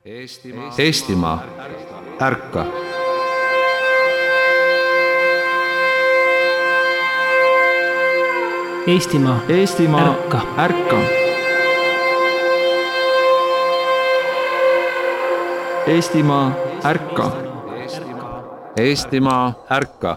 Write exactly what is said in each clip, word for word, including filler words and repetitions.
Eestimaa, Eestimaa, ärka! Eestimaa, Eestimaa, ärka! ärka! Eestimaa, ärka! Eestimaa, ärka!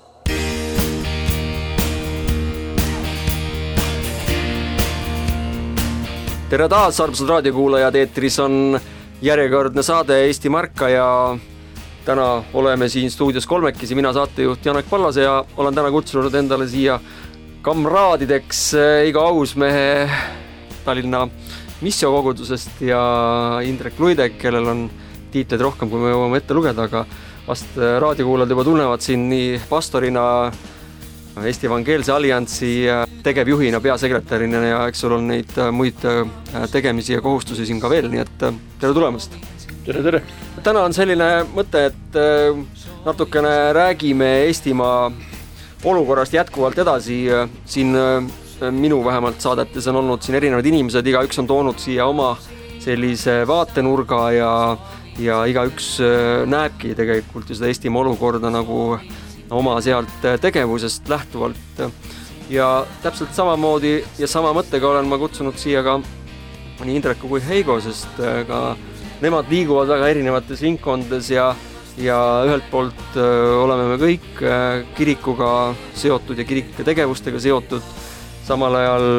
Tere taas, armsad raadiokuulajad, eetris on järjekordne saade Eesti Märka ja täna oleme siin stuudios kolmekesi, mina saatejuht Janek Pallase ja olen täna kutsunud endale siia kamraadideks Eigo Ausmehe Tallinna missiokogudusest ja Indrek Luidek, kellel on tiitleid rohkem, kui me jõuame ette lugeda, aga vast raadiokuulajad juba tunnevad siin nii pastorina, Eesti Evangeelse Alliansi tegevjuhina, peasekretärina ja eks sul on neid muid tegemisi ja kohustusi siin ka veel, nii et tere tulemast. Tere, tere. Täna on selline mõte, et natukene räägime Eestimaa olukorrast jätkuvalt edasi. Siin minu vähemalt saadetes on olnud siin erinevad inimesed, iga üks on toonud siia oma sellise vaatenurga ja, ja iga üks näebki tegelikult ju seda Eestimaa olukorda nagu oma sealt tegevusest lähtuvalt ja täpselt samamoodi ja sama mõttega olen ma kutsunud siia ka nii Indreku kui Heigo, sest ka nemad liiguvad väga erinevates ringkondades ja, ja ühelt poolt oleme me kõik kirikuga seotud ja kirikuga tegevustega seotud, samal ajal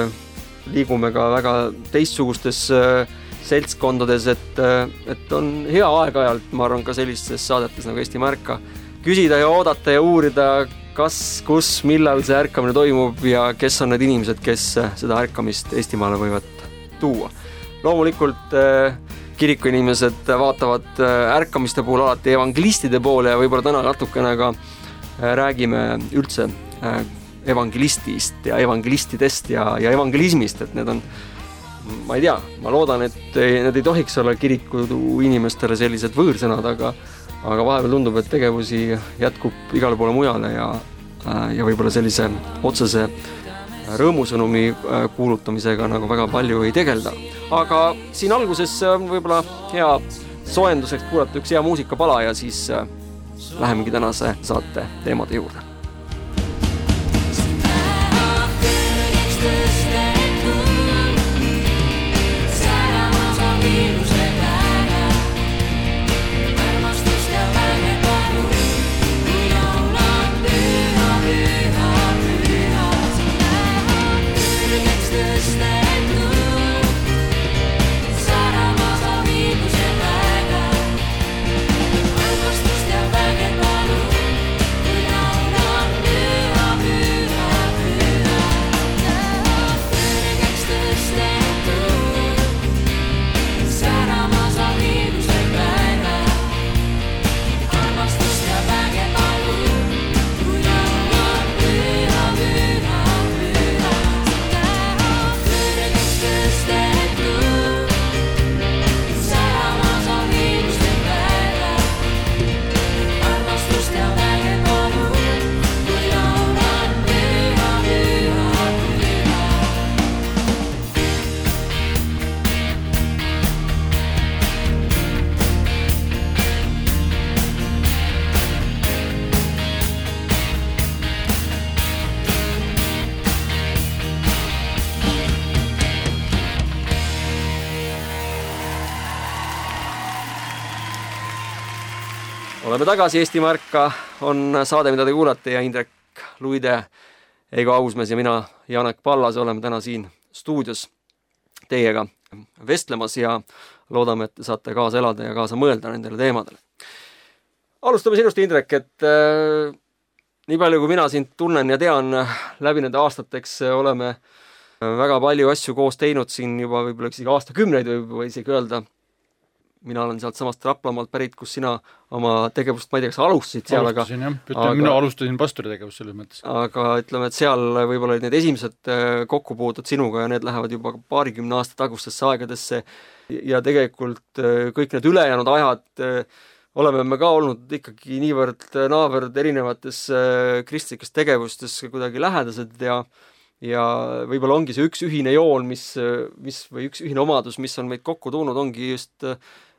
liigume ka väga teistsugustes seltskondades, et, et on hea aeg-ajalt, ma arvan, ka sellistes saadetes nagu Eesti Märka küsida ja oodata ja uurida, kas, kus, millal see ärkamine toimub ja kes on need inimesed, kes seda ärkamist Eestimaale võivad tuua. Loomulikult kirikuinimesed vaatavad ärkamiste puhul alati evangelistide poole ja võib-olla täna natukene ka räägime üldse evangelistist ja evangelistidest ja, ja evangelismist, et need on, ma ei tea, ma loodan, et need ei tohiks olla kiriku inimestele sellised võõrsõnad, aga aga vahepeal tundub, et tegevusi jätkub igale poole mujale ja, ja võib-olla sellise otsese rõõmusõnumi kuulutamisega nagu väga palju ei tegelda. Aga siin alguses on võib-olla hea soojenduseks kuulata üks hea muusikapala ja siis lähemegi tänase saate teemade juurde. Oleme tagasi, Eesti Märka on saade, mida te kuulate ja Indrek Luide, Eigo Ausmees ja mina, Janek Pallas, oleme täna siin stuudios teiega vestlemas ja loodame, et te saate kaasa elada ja kaasa mõelda nendele teemadele. Alustame sinust, Indrek, et äh, nii palju, kui mina sind tunnen ja tean, läbi nende aastateks oleme väga palju asju koos teinud siin juba võib-olla isegi aastakümneid või isegi öelda. Mina olen sealt samast Raplamaalt pärit, kus sina oma tegevust, ma ei tea, kas alustasid seal, alustasin, aga... Ütleme, aga, mina alustasin pastori tegevust selles mõttes. Aga ütleme, et seal võib-olla need esimesed kokkupuutud sinuga ja need lähevad juba paarikümne aasta tagustesse aegadesse ja tegelikult kõik need ülejäänud ajad oleme me ka olnud ikkagi niivõrd naavõrd erinevates kristlikes tegevustes kuidagi lähedased ja ja võib-olla ongi see üks ühine joon, mis, mis, või üks ühine omadus, mis on meid kokku toonud, ongi just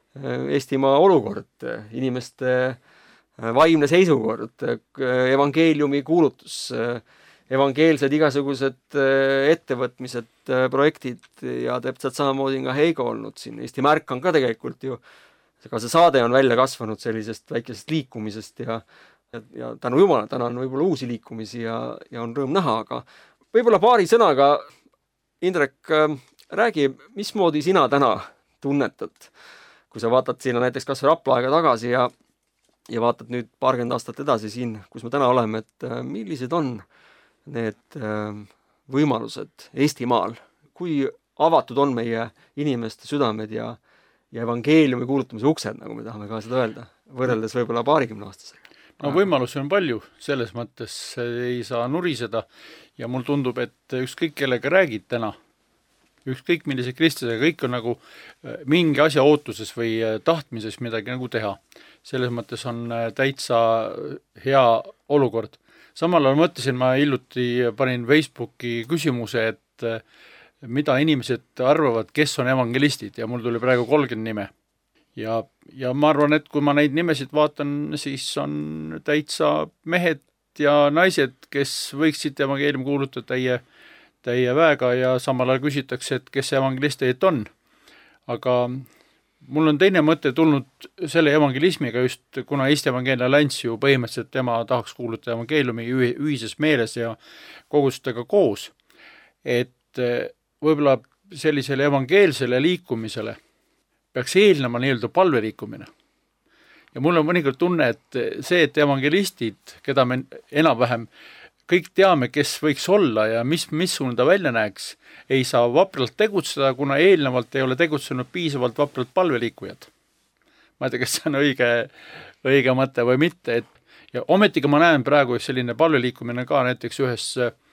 Eestimaa olukord, inimeste vaimne seisukord, evangeeliumi kuulutus, evangeelsed igasugused ettevõtmised, projektid ja täpselt samamoodi ka Heigo olnud siin. Eesti Märk on ka tegelikult ju, ka see saade on välja kasvanud sellisest väikesest liikumisest ja, ja, ja tänu Jumala, täna on võib-olla uusi liikumisi ja, ja on rõõm näha, aga võib-olla paari sõnaga, Indrek, räägi, mismoodi sina täna tunnetad, kui sa vaatad sinna näiteks kas või Rapla aega tagasi ja ja vaatad nüüd paarkümmend aastat edasi siin, kus me täna oleme, et millised on need võimalused Eestimaal, kui avatud on meie inimeste südamed ja, ja evangeeliumi kuulutamise uksed, nagu me tahame ka seda öelda, võrreldes võib-olla paarikümne aastasega. No võimalusi on palju, selles mõttes ei saa nuriseda ja mul tundub, et ükskõik kellega räägid täna, ükskõik millise kristlasega, kõik on nagu mingi asja ootuses või tahtmises midagi nagu teha. Selles mõttes on täitsa hea olukord. Samal ajal mõtlesin, ma hiljuti panin Facebooki küsimuse, et mida inimesed arvavad, kes on evangelistid ja mul tuli praegu kolmkümmend nime. Ja, ja ma arvan, et kui ma neid nimesid vaatan, siis on täitsa mehed ja naised, kes võiksid evangeeliumi kuulutada täie täie väega ja samal ajal küsitakse, et kes evangelistid on. Aga mul on teine mõte tulnud selle evangelismiga just, kuna Eesti Evangeelne Allianss ju põhimõtteliselt tema tahaks kuulutada evangeeliumi ühises meeles ja kogustega koos, et võib-olla sellisele evangeelsele liikumisele peaks eelnema nii-öelda palveliikumine. Ja mul on mõnikord tunne, et see, et evangelistid, keda me enam-vähem kõik teame, kes võiks olla ja mis, mis suund ta välja näeks, ei saa vapralt tegutseda, kuna eelnevalt ei ole tegutsenud piisavalt vapralt palveliikujad. Ma ei tea, kas see on õige, õige mõte või mitte. Et, ja ometiga ma näen praegu selline palveliikumine ka näiteks ühes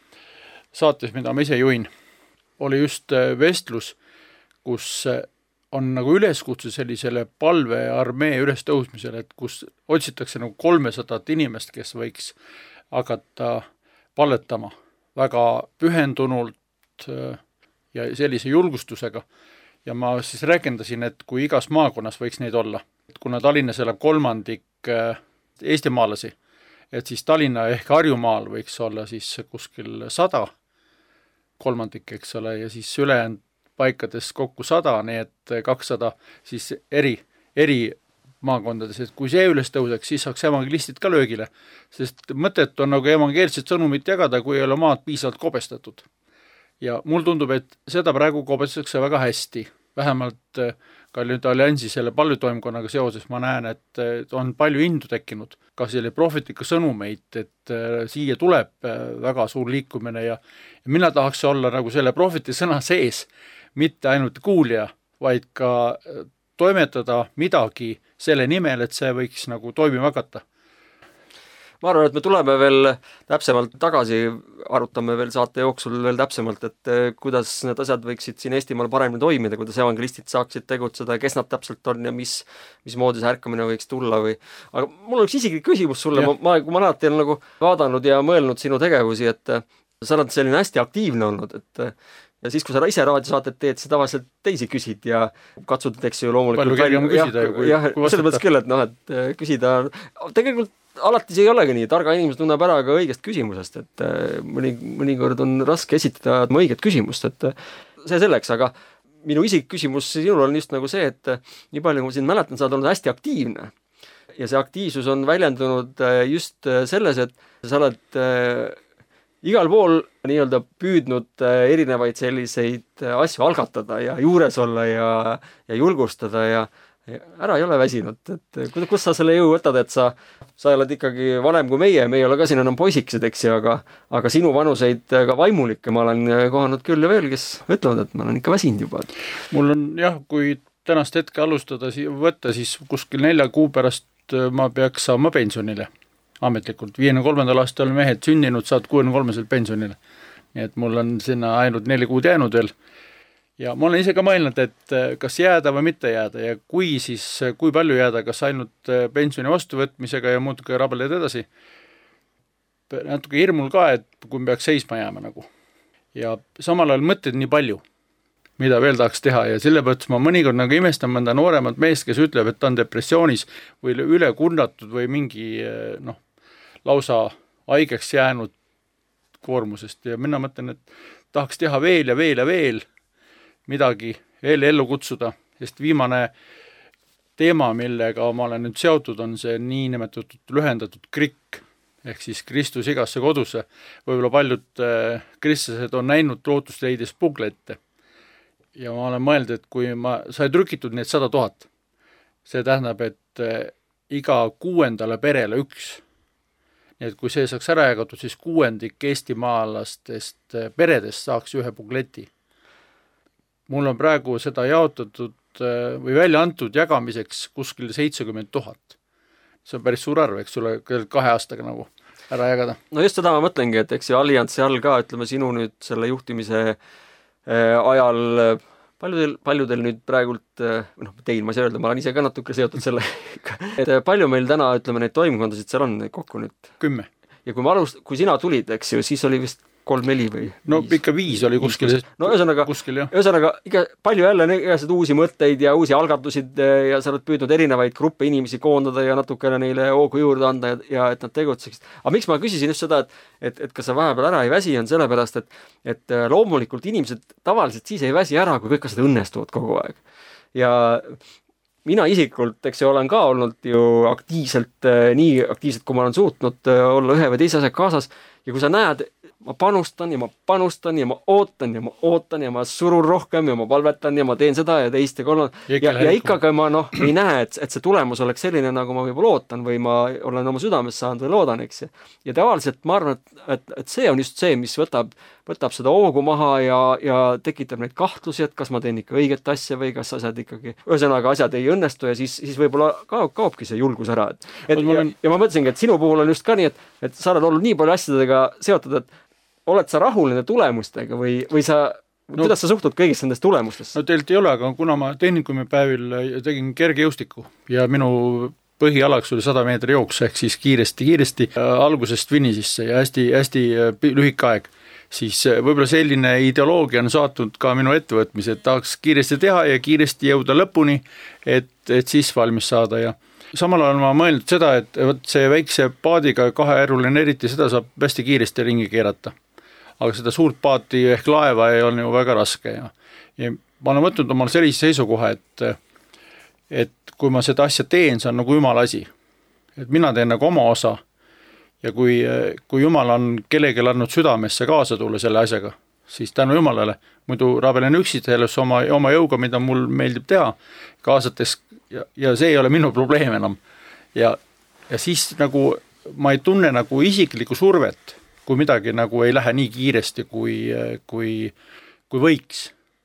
saates, mida ma ise juhin, oli just vestlus, kus on nagu üleskutse sellisele palvearmee üles tõusmisele, et kus otsitakse nagu kolmesadat inimest, kes võiks hakata palvetama väga pühendunult ja sellise julgustusega. Ja ma siis rääkendasin, et kui igas maakonnas võiks neid olla, kuna Tallinnas elab kolmandik eestimaalasi, et siis Tallinna ehk Harjumaal võiks olla siis kuskil sada kolmandik, eks ole, ja siis ülejäänud paikades kokku sada, nii et kakssada siis eri, eri maakondades, et kui see üles tõuseks, siis saaks evangelistid ka löögile, sest mõtet on nagu evangeelset sõnumit jagada, kui ei ole maad piisavalt kobestatud. Ja mul tundub, et seda praegu kobestatakse väga hästi, vähemalt ka nüüd alliansi selle palvetoimkonnaga seoses ma näen, et on palju indu tekkinud, ka selle prohvetika sõnumeid, et siia tuleb väga suur liikumine ja, ja mina tahaks olla nagu selle prohveti sõna sees, mitte ainult kuulja, vaid ka toimetada midagi selle nimel, et see võiks nagu toimima hakata. Ma arvan, et me tuleme veel täpsemalt tagasi, arutame veel saate jooksul veel täpsemalt, et kuidas need asjad võiksid siin Eestimaal paremini toimida, kuidas evangelistid saaksid tegutseda, kes nad täpselt on ja mis, mis moodi see ärkamine võiks tulla või. Aga mul on üks isiklik küsimus sulle, ma, ma, kui ma alati olen nagu vaadanud ja mõelnud sinu tegevusi, et sa oled selline hästi aktiivne olnud, et ja siis, kui sa ise raadiosaated teed, siis tavaliselt teisi küsid ja katsud, eks ju loomulikult. Palju kergem küsida ju, kui, jah, kui vastata. Selles mõttes küll, et noh, et küsida, tegelikult alati see ei olegi nii, targa inimesed tunneb ära ka õigest küsimusest, et mõni, mõnikord on raske esitada õiget küsimust, et see selleks, aga minu isik küsimus sinul on just nagu see, et nii palju, kui ma sind mäletan, sa oled olnud hästi aktiivne ja see aktiivsus on väljendunud just selles, et sa oled igal pool nii-öelda püüdnud erinevaid selliseid asju algatada ja juures olla ja, ja julgustada ja, ja ära ei ole väsinud. Et kus sa selle jõu võtad, et sa, sa oled ikkagi vanem kui meie, me ei ole ka siin enam poisikesed, eks ju, aga, aga sinu vanuseid ka vaimulikke ma olen kohanud küll ja veel, kes ütlevad, et ma olen ikka väsinud juba. Mul on jah, kui tänast hetke alustada võtta, siis kuskil nelja kuu pärast ma peaks saama pensionile. Ametlikult. viiekümne kolmandal aastal mehed sündinud, saad kuuekümne kolmesel pensionile. Nii et mul on sinna ainult neli kuud jäänud veel. Ja ma olen ise ka mõelnud, et kas jääda või mitte jääda ja kui siis, kui palju jääda, kas ainult pensioni vastuvõtmisega ja muutuga rabeled edasi. Natuke hirmul ka, et kui peaks seisma jääma nagu. Ja samal ajal mõtted nii palju. mida veel tahaks teha ja selle mõttes ma mõnikord nagu imestan mõnda nooremat meest, kes ütleb, et ta on depressioonis või üle kurnatud või mingi noh, lausa haigeks jäänud koormusest ja mina mõtlen, et tahaks teha veel ja veel ja veel midagi veel ellu kutsuda, sest viimane teema, millega ma olen nüüd seotud, on see niinimetatud lühendatud krikk, ehk siis Kristus igasse kodusse. Võib-olla paljud äh, kristlased on näinud lootusleidis puglette ja ma olen mõelnud, et kui ma sai trükitud need sada tuhat, see tähendab, et äh, iga kuuendale perele üks. Nii et kui see saaks ära jagatud, siis kuuendik eestimaalastest äh, peredest saaks ühe pugleti. Mul on praegu seda jaotatud või välja antud jagamiseks kuskil seitsekümmend tuhat. See on päris suur arv, eks sulle kahe aastaga nagu ära jagada. No just seda ma mõtlengi, et eks ju Alliansi all ka, ütleme sinu nüüd selle juhtimise ajal paljudel, paljudel nüüd praegult, noh teil ma ei saa öelda, ma olen ise ka natuke seotud selle, et palju meil täna, ütleme, neid toimkondasid seal on kokku nüüd? Kümme. Ja kui ma alust, kui sina tulid, eks ju, siis oli vist kolm-neli või no viis. Ikka viis oli kuskil. No ühesõnaga, kuskil, ühesõnaga iga, palju jälle igasuguseid uusi mõtteid ja uusi algatusid ja sa oled püüdnud erinevaid gruppe inimesi koondada ja natukene neile hoogu juurde anda ja, ja et nad tegutseksid. Aga miks ma küsisin just seda, et, et, et kas sa vahepeal ära ei väsi, on sellepärast, et, et loomulikult inimesed tavaliselt siis ei väsi ära, kui kõik asjad õnnestuvad kogu aeg. Ja mina isikkult, eks ju, olen ka olnud ju aktiivselt, nii aktiivselt, kui ma olen suutnud olla ühe või teise asja kaasas ja kui sa näed, ma panustan ja ma panustan ja ma ootan ja ma ootan ja ma surun rohkem ja ma palvetan ja ma teen seda ja teist ja kolmand. Ja, ja, ja ikkagi ma noh, ei näe, et, et see tulemus oleks selline, nagu ma võib-olla ootan või ma olen oma südames saanud või loodan, eks. Ja tavaliselt ma arvan, et, et, et see on just see, mis võtab, võtab seda hoogu maha ja, ja tekitab neid kahtlusi, et kas ma teen ikka õiget asja või kas asjad ikkagi, ühesõnaga asjad ei õnnestu ja siis, siis võib-olla kaob, kaobki see julgus ära. Et, et, ja, ja ma mõtlesingi, et sinu puhul on just ka nii, et, et sa oled olnud nii palju asjadega seotud, et oled sa rahul nende tulemustega või, või sa, no, kuidas sa suhtud kõigist nendest tulemustest? No teilt ei ole, aga kuna ma tehnikumi päevil tegin kergejõustiku ja minu põhialaks oli sada meetri jooks, ehk siis kiiresti, kiiresti algusest finisisse ja hästi, hästi lühike aeg, siis võib-olla selline ideoloogia on saatnud ka minu ettevõtmise, et tahaks kiiresti teha ja kiiresti jõuda lõpuni, et, et siis valmis saada ja samal ajal ma mõelnud seda, et võt see väikse paadiga kaheäruline eriti, seda saab hästi kiiresti ringi keerata. Aga seda suurt paati ehk laeva ei ole ju väga raske ja, ja ma olen võtnud omal sellise seisukoha, et, et kui ma seda asja teen, see on nagu Jumala asi. Et mina teen nagu oma osa ja kui, kui Jumal on kellelgi andnud südamesse kaasa tulla selle asjaga, siis tänu Jumalale, muidu rabelen üksi selles oma, oma jõuga, mida mul meeldib teha, kaasates ja, ja see ei ole minu probleem enam. Ja, ja siis nagu ma ei tunne nagu isiklikku survet, kui midagi nagu ei lähe nii kiiresti, kui, kui, kui võiks.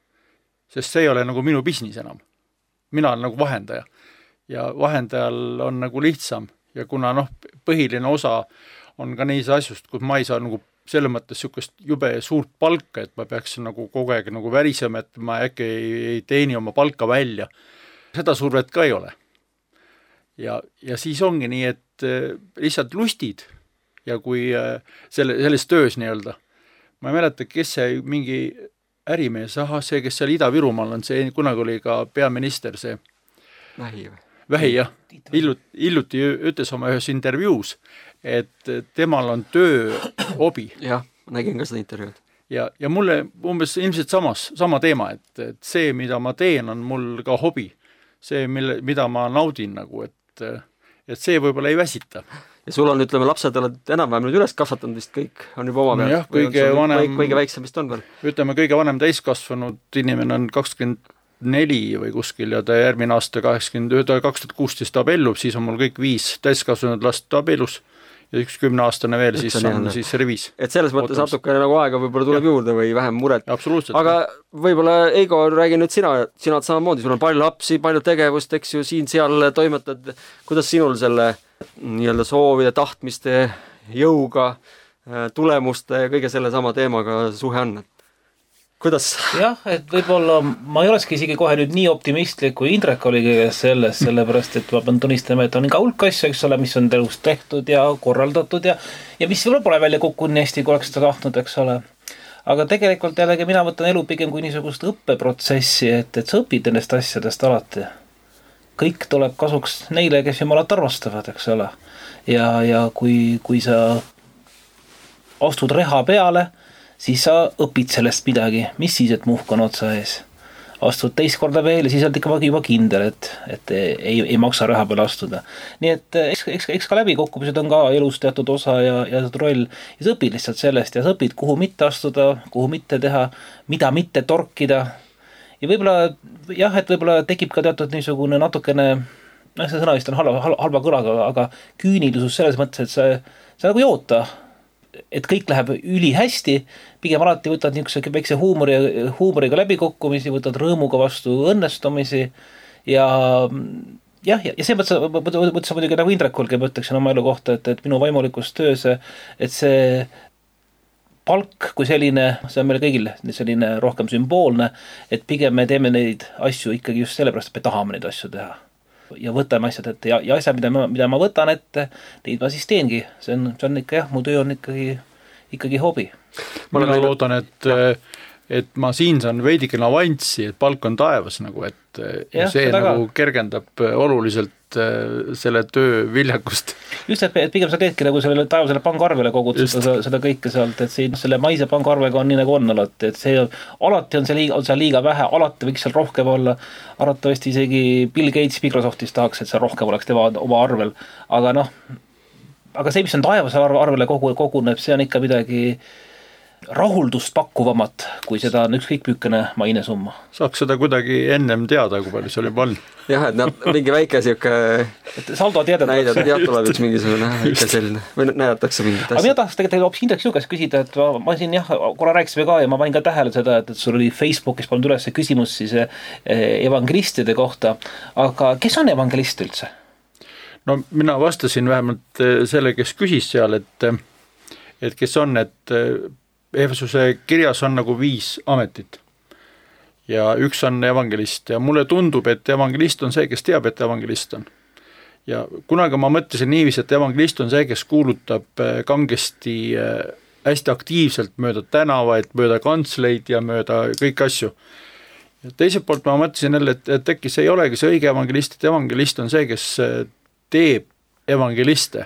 Sest see ei ole nagu minu business enam. Mina olen nagu vahendaja. Ja vahendajal on nagu lihtsam. Ja kuna noh, põhiline osa on ka neis asjust, kus ma ei saa nagu selle mõttes sükest jube suurt palka, et ma peaks nagu kogu aeg nagu värisema, et ma äkki ei, ei teeni oma palka välja. Seda survet ka ei ole. Ja, ja siis ongi nii, et lihtsalt lustid ja kui selle, selles töös nii-öelda, ma ei mäleta, kes see mingi ärimees, aha, see, kes seal Ida-Virumaal on, see kunagi oli ka peaminister, see Vähi või? Vähi, jah. Hilluti, hilluti ütles oma ühes intervjuus, et temal on töö hobi. Jah, nägin ka seda intervjuud. Ja, ja mulle umbes ilmselt samas, sama teema, et, et see, mida ma teen, on mul ka hobi. See, mille, mida ma naudin nagu, et, et see võib-olla ei väsita. Ja sul on, ütleme, lapsed oled enam-vähem nüüd üles kasvatanud vist kõik, on juba oma peal? Jah, kõige vanem, kõige väiksem vist on veel? Ütleme, kõige vanem täiskasvanud inimene on kakskümmend neli või kuskil ja ta järgmine aasta kaheksakümmend, kaks tuhat kuusteist abellub, siis on mul kõik viis täiskasvanud last abellus ja üks kümneaastane veel, üks siis on, on siis reviis. Et selles mõttes natukene nagu aega võib-olla tuleb ja. Juurde või vähem muret. Absoluutselt. Aga võib-olla, Eigo, räägi nüüd sina, sina oled samamoodi, sul on palju lapsi, palju tegevust, eks ju, siin-seal toimetad. Kuidas sinul selle nii-öelda soovide, tahtmiste, jõuga, tulemuste ja kõige selle sama teemaga suhe on? Kuidas? Jah, et võib-olla ma ei olekski isegi kohe nüüd nii optimistlik, kui Indrek oli kõiges selles, sellepärast, et ma pean tunnistama, et on ka hulk asju, eks ole, mis on telus tehtud ja korraldatud ja, ja mis võib-olla pole välja kukkunud nii hästi, kui oleks seda tahtnud, eks ole. aga tegelikult jällegi mina võtan elu pigem kui niisugust õppeprotsessi, et, et sa õpid nendest asjadest alati. Kõik tuleb kasuks neile, kes jumalat armastavad, eks ole. Ja, ja kui, kui sa astud reha peale, siis sa õpid sellest midagi, mis siis, et muhk on otsa ees. Astud teist korda veel ja siis oled ikka juba kindel, et, et ei, ei maksa reha peale astuda. Nii et eks, eks, eks ka läbikukkumised on ka elus teatud osa ja, ja roll. Ja sa õpid lihtsalt sellest ja sa õpid, kuhu mitte astuda, kuhu mitte teha, mida mitte torkida. Ja võib-olla, jah, et võib-olla tekib ka teatud niisugune natukene, noh, see sõna vist on halva, halva kõlaga, aga küünilisus selles mõttes, et sa, sa nagu ei oota, et kõik läheb üli hästi, pigem alati võtad niisuguse väikse huumori, huumoriga läbikukkumisi, võtad rõõmuga vastu õnnestumisi ja jah, ja see mõttes, mõttes muidugi nagu Indrekulgi ma ütleksin oma elu kohta, et, et minu vaimulikus töös, et see palk kui selline, see on meile kõigil selline rohkem sümboolne, et pigem me teeme neid asju ikkagi just sellepärast, et me tahame neid asju teha. Ja võtame asjad ette ja, ja asjad, mida ma, mida ma võtan ette, neid ma siis teengi. See on, see on ikka jah, mu töö on ikkagi, ikkagi hobi. Ma mina loodan, et, et ma siin saan veidikene avanssi, et palk on taevas nagu, et ja, see nagu ka kergendab oluliselt selle töö viljakust. Just, et pigem sa teedki nagu sellele taevasele pangarvele kogud seda, seda kõike sealt, et siin selle maise pangarvega on nii nagu on alati, et see alati on see liiga, on see liiga vähe, alati võiks seal rohkem olla, arvatavasti isegi Bill Gates Microsoftis tahaks, et see rohkem oleks tema oma arvel, aga noh, aga see, mis on taevase arvele koguneb, see on ikka midagi rahuldust pakkuvamat, kui seda on ükskõik pükkene mainesumma. Saaks seda kuidagi ennem teada, kui palju see oli pall. Jah, et nad, mingi väike siuke saldo teadet näidab, jah, tuleb üks mingisugune väike selline, või näidatakse mingit asja. Aga mina tahaks tegelikult hoopis Indrek Jõugas küsida, et ma, ma siin jah, korra rääkisime ka ja ma panin ka tähele seda, et, et sul oli Facebookis pannud üles see küsimus siis evangelistide kohta, aga kes on evangelist üldse? No mina vastasin vähemalt selle, kes küsis seal, et, et kes on, et Efesuse kirjas on nagu viis ametit ja üks on evangelist ja mulle tundub, et evangelist on see, kes teab, et evangelist on. Ja kunagi ma mõtlesin niiviisi, et evangelist on see, kes kuulutab kangesti hästi aktiivselt mööda tänavaid, mööda kantsleid ja mööda kõik asju. Ja teiselt poolt ma mõtlesin jälle, et, et äkki see ei olegi see õige evangelist, et evangelist on see, kes teeb evangeliste.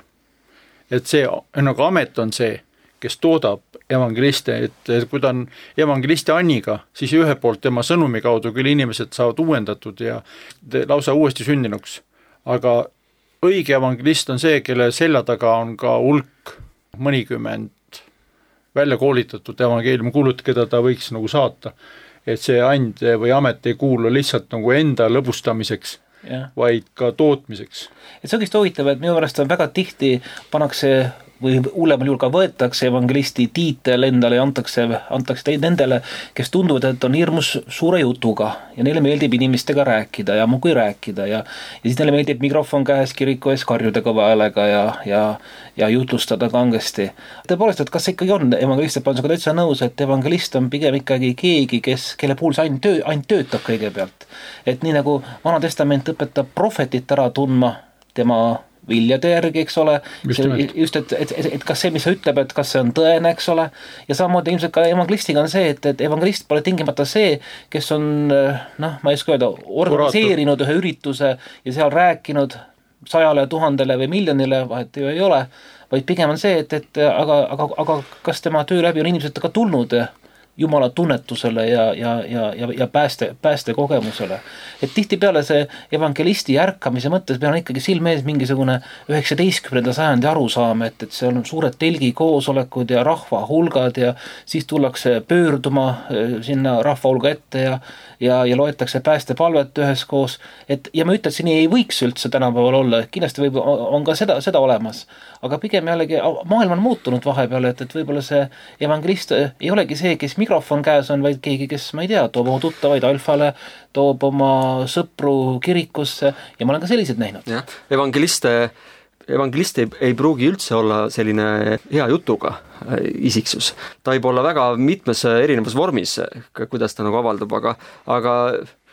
Et see nagu amet on see, kes toodab evangeliste, et, et kui ta on evangelisti Anniga, siis ühe poolt tema sõnumi kaudu küll inimesed saavad uuendatud ja lausa uuesti sündinuks. Aga õige evangelist on see, kelle selja taga on ka hulk mõnikümmend välja koolitatud evangeeliumi kuulut, keda ta võiks nagu saata. Et see and või amet ei kuulu lihtsalt nagu enda lõbustamiseks, ja vaid ka tootmiseks. Et see on kõigest huvitav, et minu pärast on väga tihti pannakse või hullemal juhul ka võetakse evangelisti tiitel endale ja antakse, antakse nendele, kes tunduvad, et on hirmus suure jutuga ja neile meeldib inimestega rääkida ja muidugi rääkida ja, ja siis neile meeldib mikrofon käes kiriku ees karjuda kõva häälega ja, ja, ja jutlustada kangesti. Tõepoolest, et kas see ikkagi on evangelist, et on sinuga täitsa nõus, et evangelist on pigem ikkagi keegi, kes, kelle puhul see ainult, töö, ainult töötab kõigepealt. Et nii nagu Vana Testament õpetab prohvetit ära tundma tema viljade järgi, eks ole, just, just et, et, et, et kas see, mis sa ütleb, et kas see on tõene, eks ole, ja samamoodi ilmselt ka evangelistiga on see, et, et evangelist pole tingimata see, kes on, noh, ma ei oska öelda, organiseerinud ühe ürituse ja seal rääkinud sajale, tuhandele või miljonile, vahet ju ei ole, vaid pigem on see, et, et aga, aga, aga kas tema töö läbi on inimesed ka tulnud Jumala tunnetusele ja, ja, ja, ja, ja pääste, pääste kogemusele. Et tihti peale see evangelisti ärkamise mõttes peal on ikkagi silme ees mingisugune üheksateistkümnenda sajandi arusaam, et, et see on suured telgi koosolekud ja rahva hulgad ja siis tullakse pöörduma sinna rahva hulga ette ja, ja, ja loetakse päästepalvet üheskoos. Et, ja ma ütlen, et see nii ei võiks üldse tänapäeval olla, kindlasti võib, on ka seda, seda olemas. Aga pigem jällegi maailm on muutunud vahepeal, et, et võib-olla see evangelist ei olegi see, kes mikrofon käes on, vaid keegi, kes, ma ei tea, toob oma tuttavaid alfale, toob oma sõpru kirikusse ja ma olen ka sellised näinud. Jah, evangeliste, evangelist ei, ei pruugi üldse olla selline hea jutuga isiksus. Ta võib olla väga mitmes erinevas vormis, kuidas ta nagu avaldab, aga, aga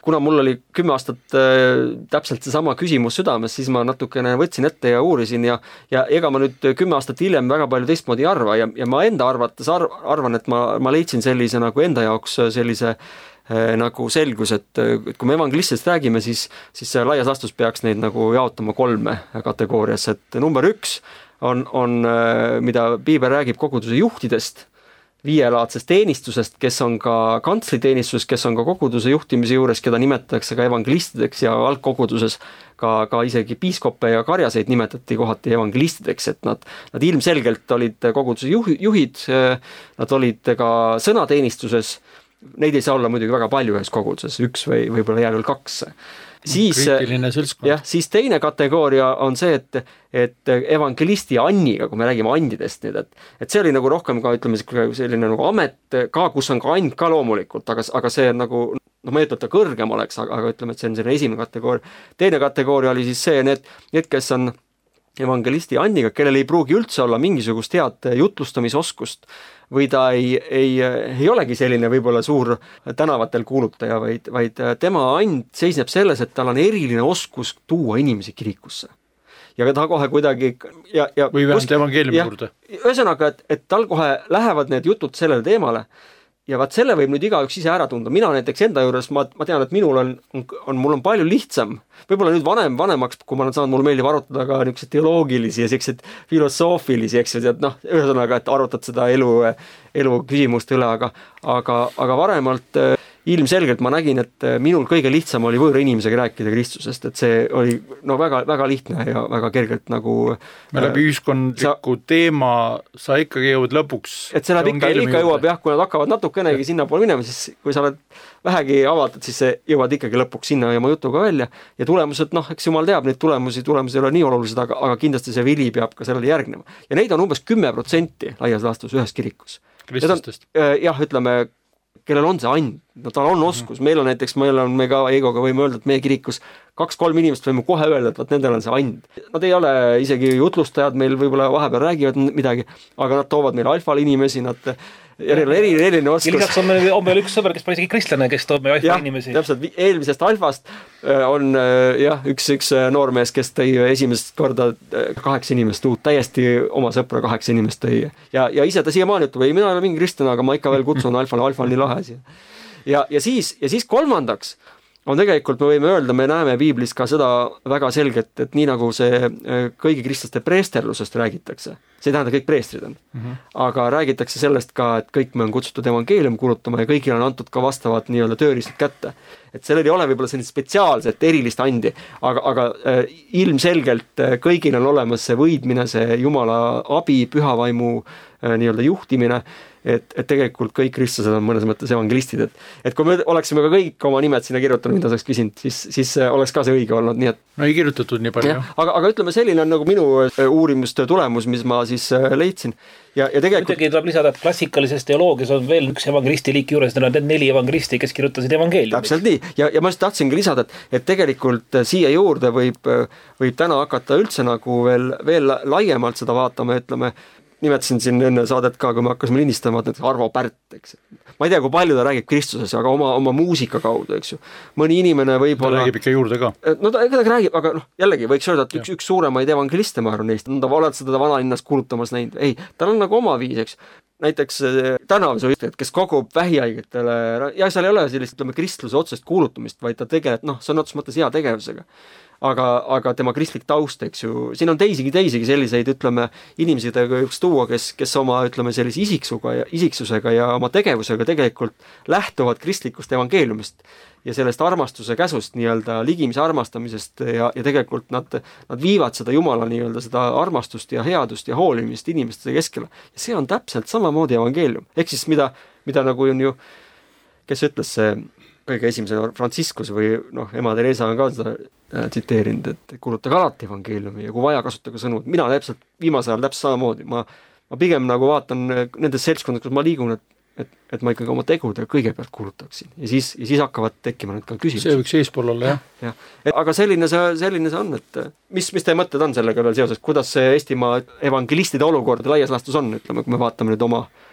kuna mul oli kümme aastat äh, täpselt seesama küsimus südames, siis ma natukene võtsin ette ja uurisin ja, ja ega ma nüüd kümme aastat hiljem väga palju teistmoodi ei arva ja, ja ma enda arvates arv, arvan, et ma, ma leidsin sellise nagu enda jaoks sellise äh, nagu selgus, et, et kui me evangelistidest räägime, siis, siis laias laastus peaks neid nagu jaotama kolme kategooriasse, et number üks on, on, mida piibel räägib koguduse juhtidest, viielaadsest teenistusest, kes on ka kantsliteenistus, kes on ka koguduse juhtimise juures, keda nimetatakse ka evangelistideks ja algkoguduses ka, ka isegi piiskoppe ja karjaseid nimetati kohati evangelistideks, et nad, nad ilmselgelt olid koguduse juhid, nad olid ka sõnateenistuses, neid ei saa olla muidugi väga palju ühes koguduses, üks või võib-olla jääl veel kaks. Siis, jah, siis teine kategooria on see, et, et evangelisti Anniga, kui me räägime andidest nüüd, et, et see oli nagu rohkem ka, ütleme, selline nagu amet ka, kus on ka and ka loomulikult, aga, aga see on nagu, noh, ma ei ütle, et ta kõrgem oleks, aga, aga ütleme, et see on selline esimene kategooria. Teine kategooria oli siis see, need, need kes on evangelisti Anniga, kellel ei pruugi üldse olla mingisugust head jutlustamisoskust või ta ei, ei, ei olegi selline võib-olla suur tänavatel kuulutaja, vaid, vaid tema and seisneb selles, et tal on eriline oskus tuua inimesi kirikusse. Ja ta kohe kuidagi ja, ja või vähemalt evangeeliumi juurde. Ühesõnaga, et, et tal kohe lähevad need jutud sellele teemale ja vaat selle võib nüüd igaüks ise ära tunda. Mina näiteks enda juures, ma, ma tean, et minul on, on, mul on palju lihtsam, võib-olla nüüd vanem, vanemaks, kui ma olen saanud, mul meeldib arutada ka niisuguseid teoloogilisi ja sellised filosoofilisi, eks ju, et noh, ühesõnaga, et arutad seda elu, elu küsimust üle, aga, aga, aga varemalt ilmselgelt ma nägin, et minul kõige lihtsam oli võõra inimesega rääkida Kristusest, et see oli no väga, väga lihtne ja väga kergelt nagu me läbi ühiskondliku sa, teema sa ikkagi jõud lõpuks et see läheb ikka, ikka jõuab jah, kui nad hakkavad natukenegi sinna poole minema, siis kui sa oled vähegi avatud, siis see jõuad ikkagi lõpuks sinna ja oma jutuga välja ja tulemused, noh, eks jumal teab, neid tulemusi, tulemusi ei ole nii olulised, aga, aga kindlasti see vili peab ka sellele järgnema ja neid on umbes kümme protsenti laias laastus ühes kirikus. Kristustest? Jah, ütleme, kellel on see and, no tal on oskus, meil on näiteks, meil on, me ka Eigoga võime öelda, et meie kirikus kaks-kolm inimest võime kohe öelda, et nendel on see and. Nad ei ole isegi jutlustajad, meil võib-olla vahepeal räägivad midagi, aga nad toovad meil alfal inimesi, nad eriline, eriline, eriline oskus. Ja lisaks on meil, on meil üks sõber, kes pole isegi kristlane, kes toob meil alfa inimesi. Täpselt, eelmisest alfast on jah, üks, üks noormees, kes tõi esimest korda kaheksa inimest uut, täiesti oma sõpra kaheksa inimest tõi. Ja, ja ise ta siiamaani ütleb, ei, mina ei ole mingi kristlane, aga ma ikka veel kutsun alfale, alfa on nii lahe siia. Ja, ja, siis, ja siis kolmandaks on tegelikult, me võime öelda, me näeme piiblis ka seda väga selgelt, et nii nagu see kõigi kristlaste preesterlusest räägitakse, see ei tähenda kõik preestrid on, mm-hmm. aga räägitakse sellest ka, et kõik me on kutsutud evangeelium kuulutama ja kõigil on antud ka vastavad nii-öelda tööriistad kätte. Et sellel ei ole võib-olla selline spetsiaalset erilist andi, aga, aga äh, ilmselgelt äh, kõigil on olemas see võidmine, see Jumala abi, pühavaimu äh, nii-öelda juhtimine, et, et tegelikult kõik kristlased on mõnes mõttes evangelistid, et, et kui me oleksime ka kõik oma nimed sinna kirjutanud, mida sa oleks küsinud, siis, siis oleks ka see õige olnud, nii et no ei kirjutatud nii palju. Aga, aga ütleme, selline on nagu minu uurimustöö tulemus, mis ma siis leidsin. Ja, ja tegelikult muidugi tuleb lisada, et klassikalises teoloogias on veel üks evangelisti liik juures, neil on neli evangelisti, kes kirjutasid evangeeliumit. Täpselt nii, ja, ja ma just tahtsingi lisada, et, et tegelikult siia juurde võib, võib täna hakata üldse nagu veel, veel laiemalt seda vaatama, ütleme, nimetasin siin enne saadet ka, kui me hakkasime lindistama, et Arvo Pärt, eks. Ma ei tea, kui palju ta räägib Kristuses, aga oma, oma muusika kaudu, eks ju. Mõni inimene võib olla... Ta räägib ikka juurde ka. No ta, ta räägib, aga noh, jällegi võiks öelda, et üks, üks suuremaid evangeliste, ma arvan, neist. Ta oled seda vanalinnas kuulutamas näinud. Ei, tal on nagu oma viis, eks. Näiteks tänavuse ütled, kes kogub vähihaigetele, ja seal ei ole sellist, ütleme, kristluse otsest kuulutumist, vaid ta tegeleb, noh, see on otsus mõttes hea tegevusega. Aga, aga tema kristlik taust, eks ju, siin on teisigi, teisigi selliseid, ütleme, inimesi üks tuua, kes, kes oma, ütleme, sellise isiksuga ja, isiksusega ja oma tegevusega tegelikult lähtuvad kristlikust evangeeliumist ja sellest armastuse käsust, nii-öelda ligimise armastamisest ja, ja tegelikult nad, nad viivad seda Jumala nii-öelda seda armastust ja headust ja hoolimist inimeste keskele. Ja see on täpselt samamoodi evangeelium. Ehk siis mida, mida nagu on ju, kes ütles see kõige esimese Franciscus või noh, ema Teresa on ka seda äh, tsiteerinud, et kuulutage alati evangeeliumi ja kui vaja, kasutage sõnu. Mina täpselt viimase ajal täpselt samamoodi. Ma, ma pigem nagu vaatan nendes seltskondades, kus ma liigun, et, et, et ma ikkagi oma tegudega kõigepealt kuulutaksin. Ja siis, ja siis hakkavad tekkima need ka küsimused. See võiks eespool olla, jah. Ja, ja. Aga selline see, selline see on, et mis, mis teie mõtted on sellega veel seoses? Kuidas see Eestimaa evangelistide olukord laias laastus on, ütleme, kui me vaatame nüüd oma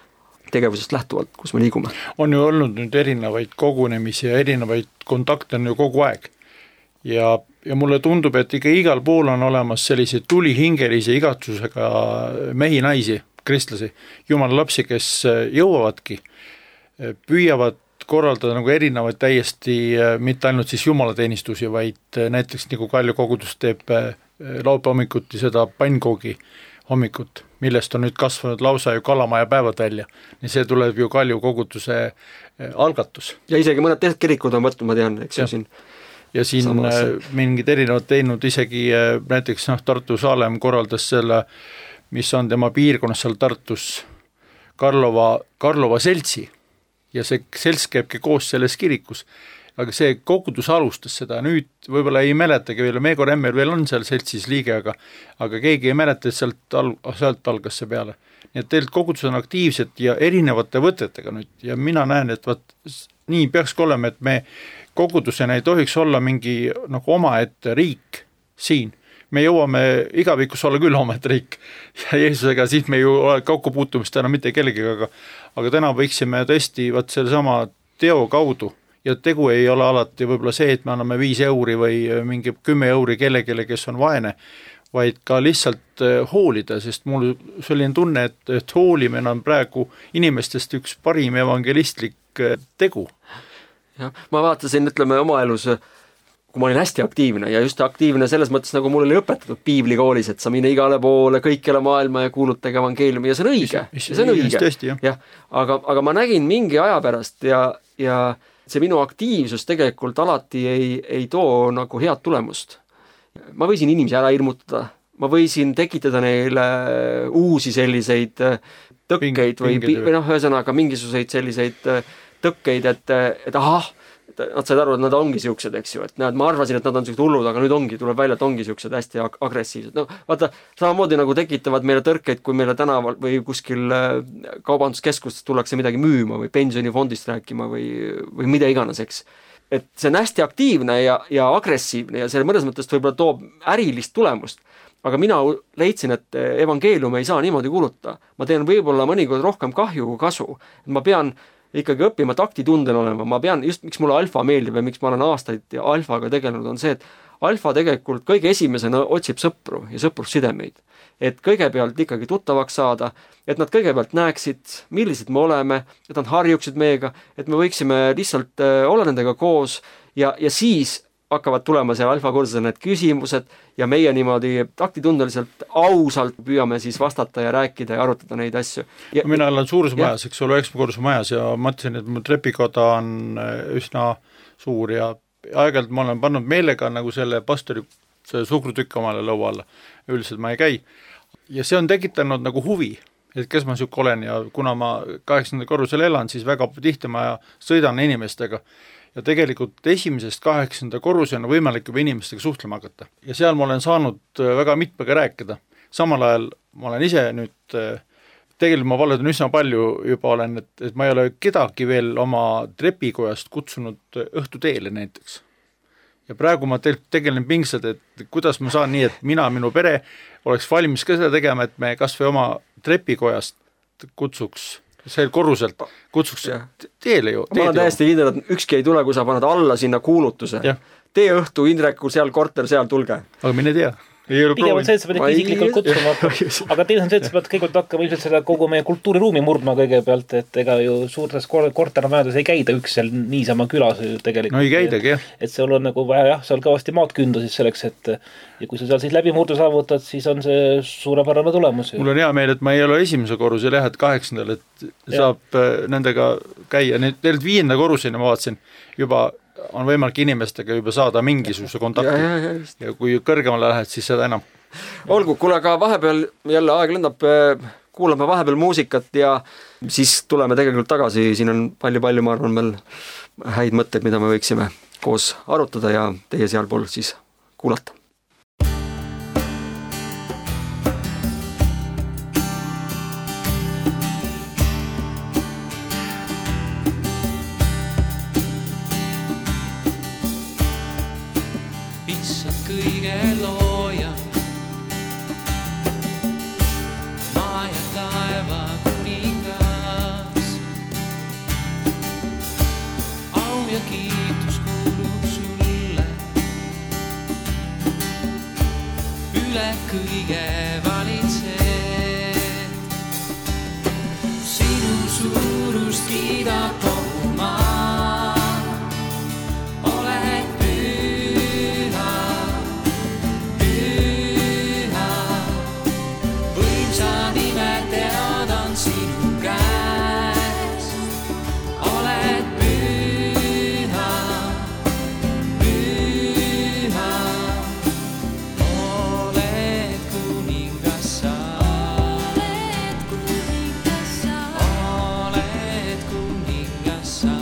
tegevusest lähtuvalt, kus me liigume. On ju olnud nüüd erinevaid kogunemisi ja erinevaid kontakte on ju kogu aeg. Ja, ja mulle tundub, et ikka igal pool on olemas selliseid tulihingelise igatsusega mehi, naisi, kristlasi, jumala lapsi, kes jõuavadki, püüavad korraldada nagu erinevaid täiesti, mitte ainult siis jumalateenistusi, vaid näiteks nagu Kalju kogudus teeb laupäeva hommikuti seda pannkoogi hommikut, millest on nüüd kasvanud lausa ju kalamaja päevad välja. Nii see tuleb ju Kalju koguduse algatus. Ja isegi mõned teised kirikud on võtnud, ma tean, eks ju siin. Ja siin Samas. mingid erinevad teinud, isegi näiteks noh, Tartu Saalem korraldas selle, mis on tema piirkonnas seal Tartus Karlova, Karlova seltsi ja see selts käibki koos selles kirikus. Aga see kogudus alustas seda, nüüd võib-olla ei mäletagi veel, Meego Remmel veel on seal seltsis liige, aga, aga keegi ei mäleta, et sealt, al, sealt algas see peale. Nii et teilt kogudus on aktiivsed ja erinevate võtetega nüüd ja mina näen, et vaat, nii peakski olema, et me kogudusena ei tohiks olla mingi nagu omaette riik siin. Me jõuame igavikus olla küll omaette riik ja Jeesusega siis me ju ole kokku puutumist täna mitte kellegiga, aga, aga täna võiksime tõesti vaat selle sama teo kaudu ja tegu ei ole alati võib-olla see, et me anname viis euri või mingi kümme euri kellegele, kes on vaene, vaid ka lihtsalt hoolida, sest mul selline tunne, et, et hoolimine on praegu inimestest üks parim evangelistlik tegu. Ja, ma vaatasin, ütleme, oma elus, kui ma olin hästi aktiivne ja just aktiivne selles mõttes, nagu mul oli õpetatud piiblikoolis, et sa mine igale poole, kõikjale maailma ja kuulutage evangeeliumi ja see on õige. Mis, ja see on õige. Tõesti, jah. Ja, aga, aga ma nägin mingi aja pärast ja, ja see minu aktiivsus tegelikult alati ei, ei too nagu head tulemust. Ma võisin inimesi ära hirmutada, ma võisin tekitada neile uusi selliseid tõkkeid või, või noh, ühesõnaga mingisuguseid selliseid tõkkeid, et, et ahah, nad said aru, et nad ongi siuksed, eks ju, et näed, ma arvasin, et nad on siuksed hullud, aga nüüd ongi, tuleb välja, et ongi siuksed hästi agressiivsed. No vaata, samamoodi nagu tekitavad meile tõrkeid, kui meile tänaval või kuskil kaubanduskeskustes tullakse midagi müüma või pensionifondist rääkima või, või mida iganes, eks. Et see on hästi aktiivne ja, ja agressiivne ja selle mõnes mõttes võib-olla toob ärilist tulemust. Aga mina leidsin, et evangeelium ei saa niimoodi kuulutada. Ma teen võib-olla mõnikord rohkem kahju kui kasu. Ma pean ikkagi õppima taktitundel olema, ma pean, just miks mulle alfa meeldib ja miks ma olen aastaid alfaga tegelenud, on see, et alfa tegelikult kõige esimesena otsib sõpru ja sõprussidemeid. Et kõigepealt ikkagi tuttavaks saada, et nad kõigepealt näeksid, millised me oleme, et nad harjuksid meiega, et me võiksime lihtsalt olla nendega koos ja, ja siis hakkavad tulema seal alfakursusel need küsimused ja meie niimoodi taktitundeliselt ausalt püüame siis vastata ja rääkida ja arutada neid asju. Ja, mina olen suures ja, majas, eks ole, üheksakümne korruse majas ja mõtlesin, et mu trepikoda on üsna suur ja aeg-ajalt ma olen pannud meelega nagu selle pastori suhkrutükk omale lõua alla. Üldiselt ma ei käi. Ja see on tekitanud nagu huvi, et kes ma siuke olen ja kuna ma kaheksandal korrusel elan, siis väga tihti ma sõidan inimestega. Ja tegelikult esimesest kaheksanda korrusena võimalik juba inimestega suhtlema hakata. Ja seal ma olen saanud väga mitmega rääkida. Samal ajal ma olen ise nüüd, tegelikult ma valutan üsna palju juba olen, et, et ma ei ole kedagi veel oma trepikojast kutsunud õhtu teele näiteks. Ja praegu ma tegelen pingsad, et kuidas ma saan nii, et mina, minu pere oleks valmis ka seda tegema, et me kas või oma trepikojast kutsuks see korruselt kutsuks ja. Teele ju. Ma olen täiesti kindel, et ükski ei tule, kui sa paned alla sinna kuulutuse. Ja. Tee õhtu Indreku seal korter, seal tulge. Aga mine tea. Pigem on see, et sa pead isiklikult kutsuma, aga teil on see, et sa pead kõigepealt hakkama ilmselt seda kogu meie kultuuriruumi murdma kõigepealt, et ega ju suurtes kortermajades ei käida üks seal niisama külas tegelikult. No ei käidagi, jah. Et seal on nagu vaja jah, seal kõvasti maad künda siis selleks, et ja kui sa seal siis läbimurdu saavutad, siis on see suurepärane tulemus. Mul on hea meel, et ma ei ole esimese korrusel jah, et kaheksandal, et saab ja. Nendega käia. Nüüd viienda korruseni ma vaatasin juba on võimalik inimestega juba saada mingisuguse kontakti ja, ja, ja, ja kui kõrgemale lähed, siis seda enam. Olgu, kuule, aga vahepeal jälle aeg lendab, kuulame vahepeal muusikat ja siis tuleme tegelikult tagasi, siin on palju-palju, ma arvan, meil häid mõtteid, mida me võiksime koos arutada ja teie sealpool siis kuulata. üle kõige valitsed. Sinu suurust kiidab kogu maa, oled püha, püha, võimsad imed tead on sinu käest, oled püha, püha, oled kuningas sa, oled kuningas sa, oled kuningas sa.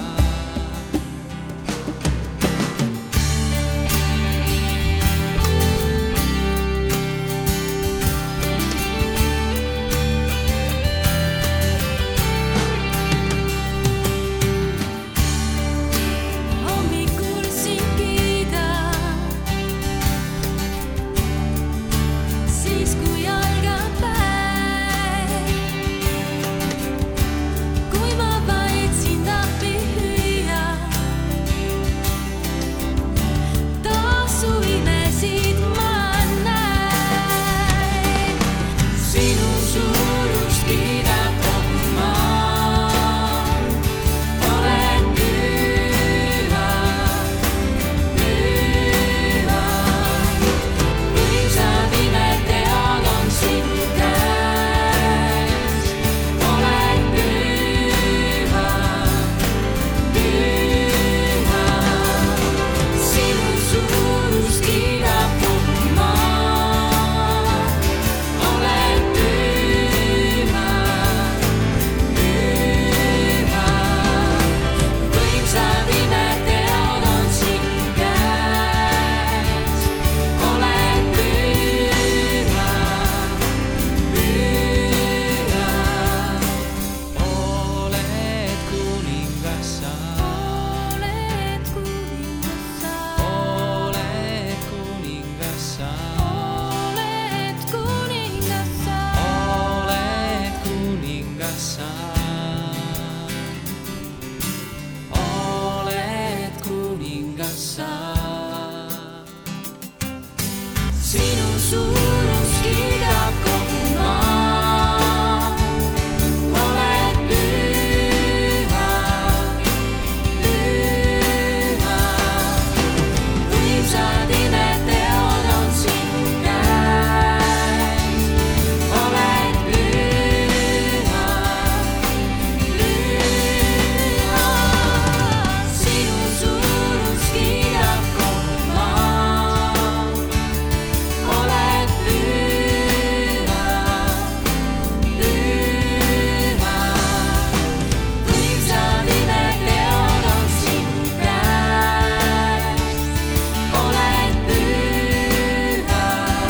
Hommikul sind kiida, siis kui algab päev. Kui ma vaid sind appi hüüa, taas su imesid ma näen. Sinu suurust kiidab kogu maa, oled püha, püha, võimsad imed tead on sinu käes, oled püha, püha, sinu suurust kiidab kogu maa, oled püha, püha, võimsad imed tead on sinu käes, oled püha, püha, oled kuningas sa, oled kuningas sa, oled kuningas sa, oled kuningas sa, oled kuningas sa, oled kuningas sa. Sinu suurus kiidab kogu maa, oled püha, püha, võimsad imed teod on sinu käes, oled püha, püha, sinu suurus kiidab kogu maa, oled püha, püha, võimsad imed teod on sinu käes, oled püha,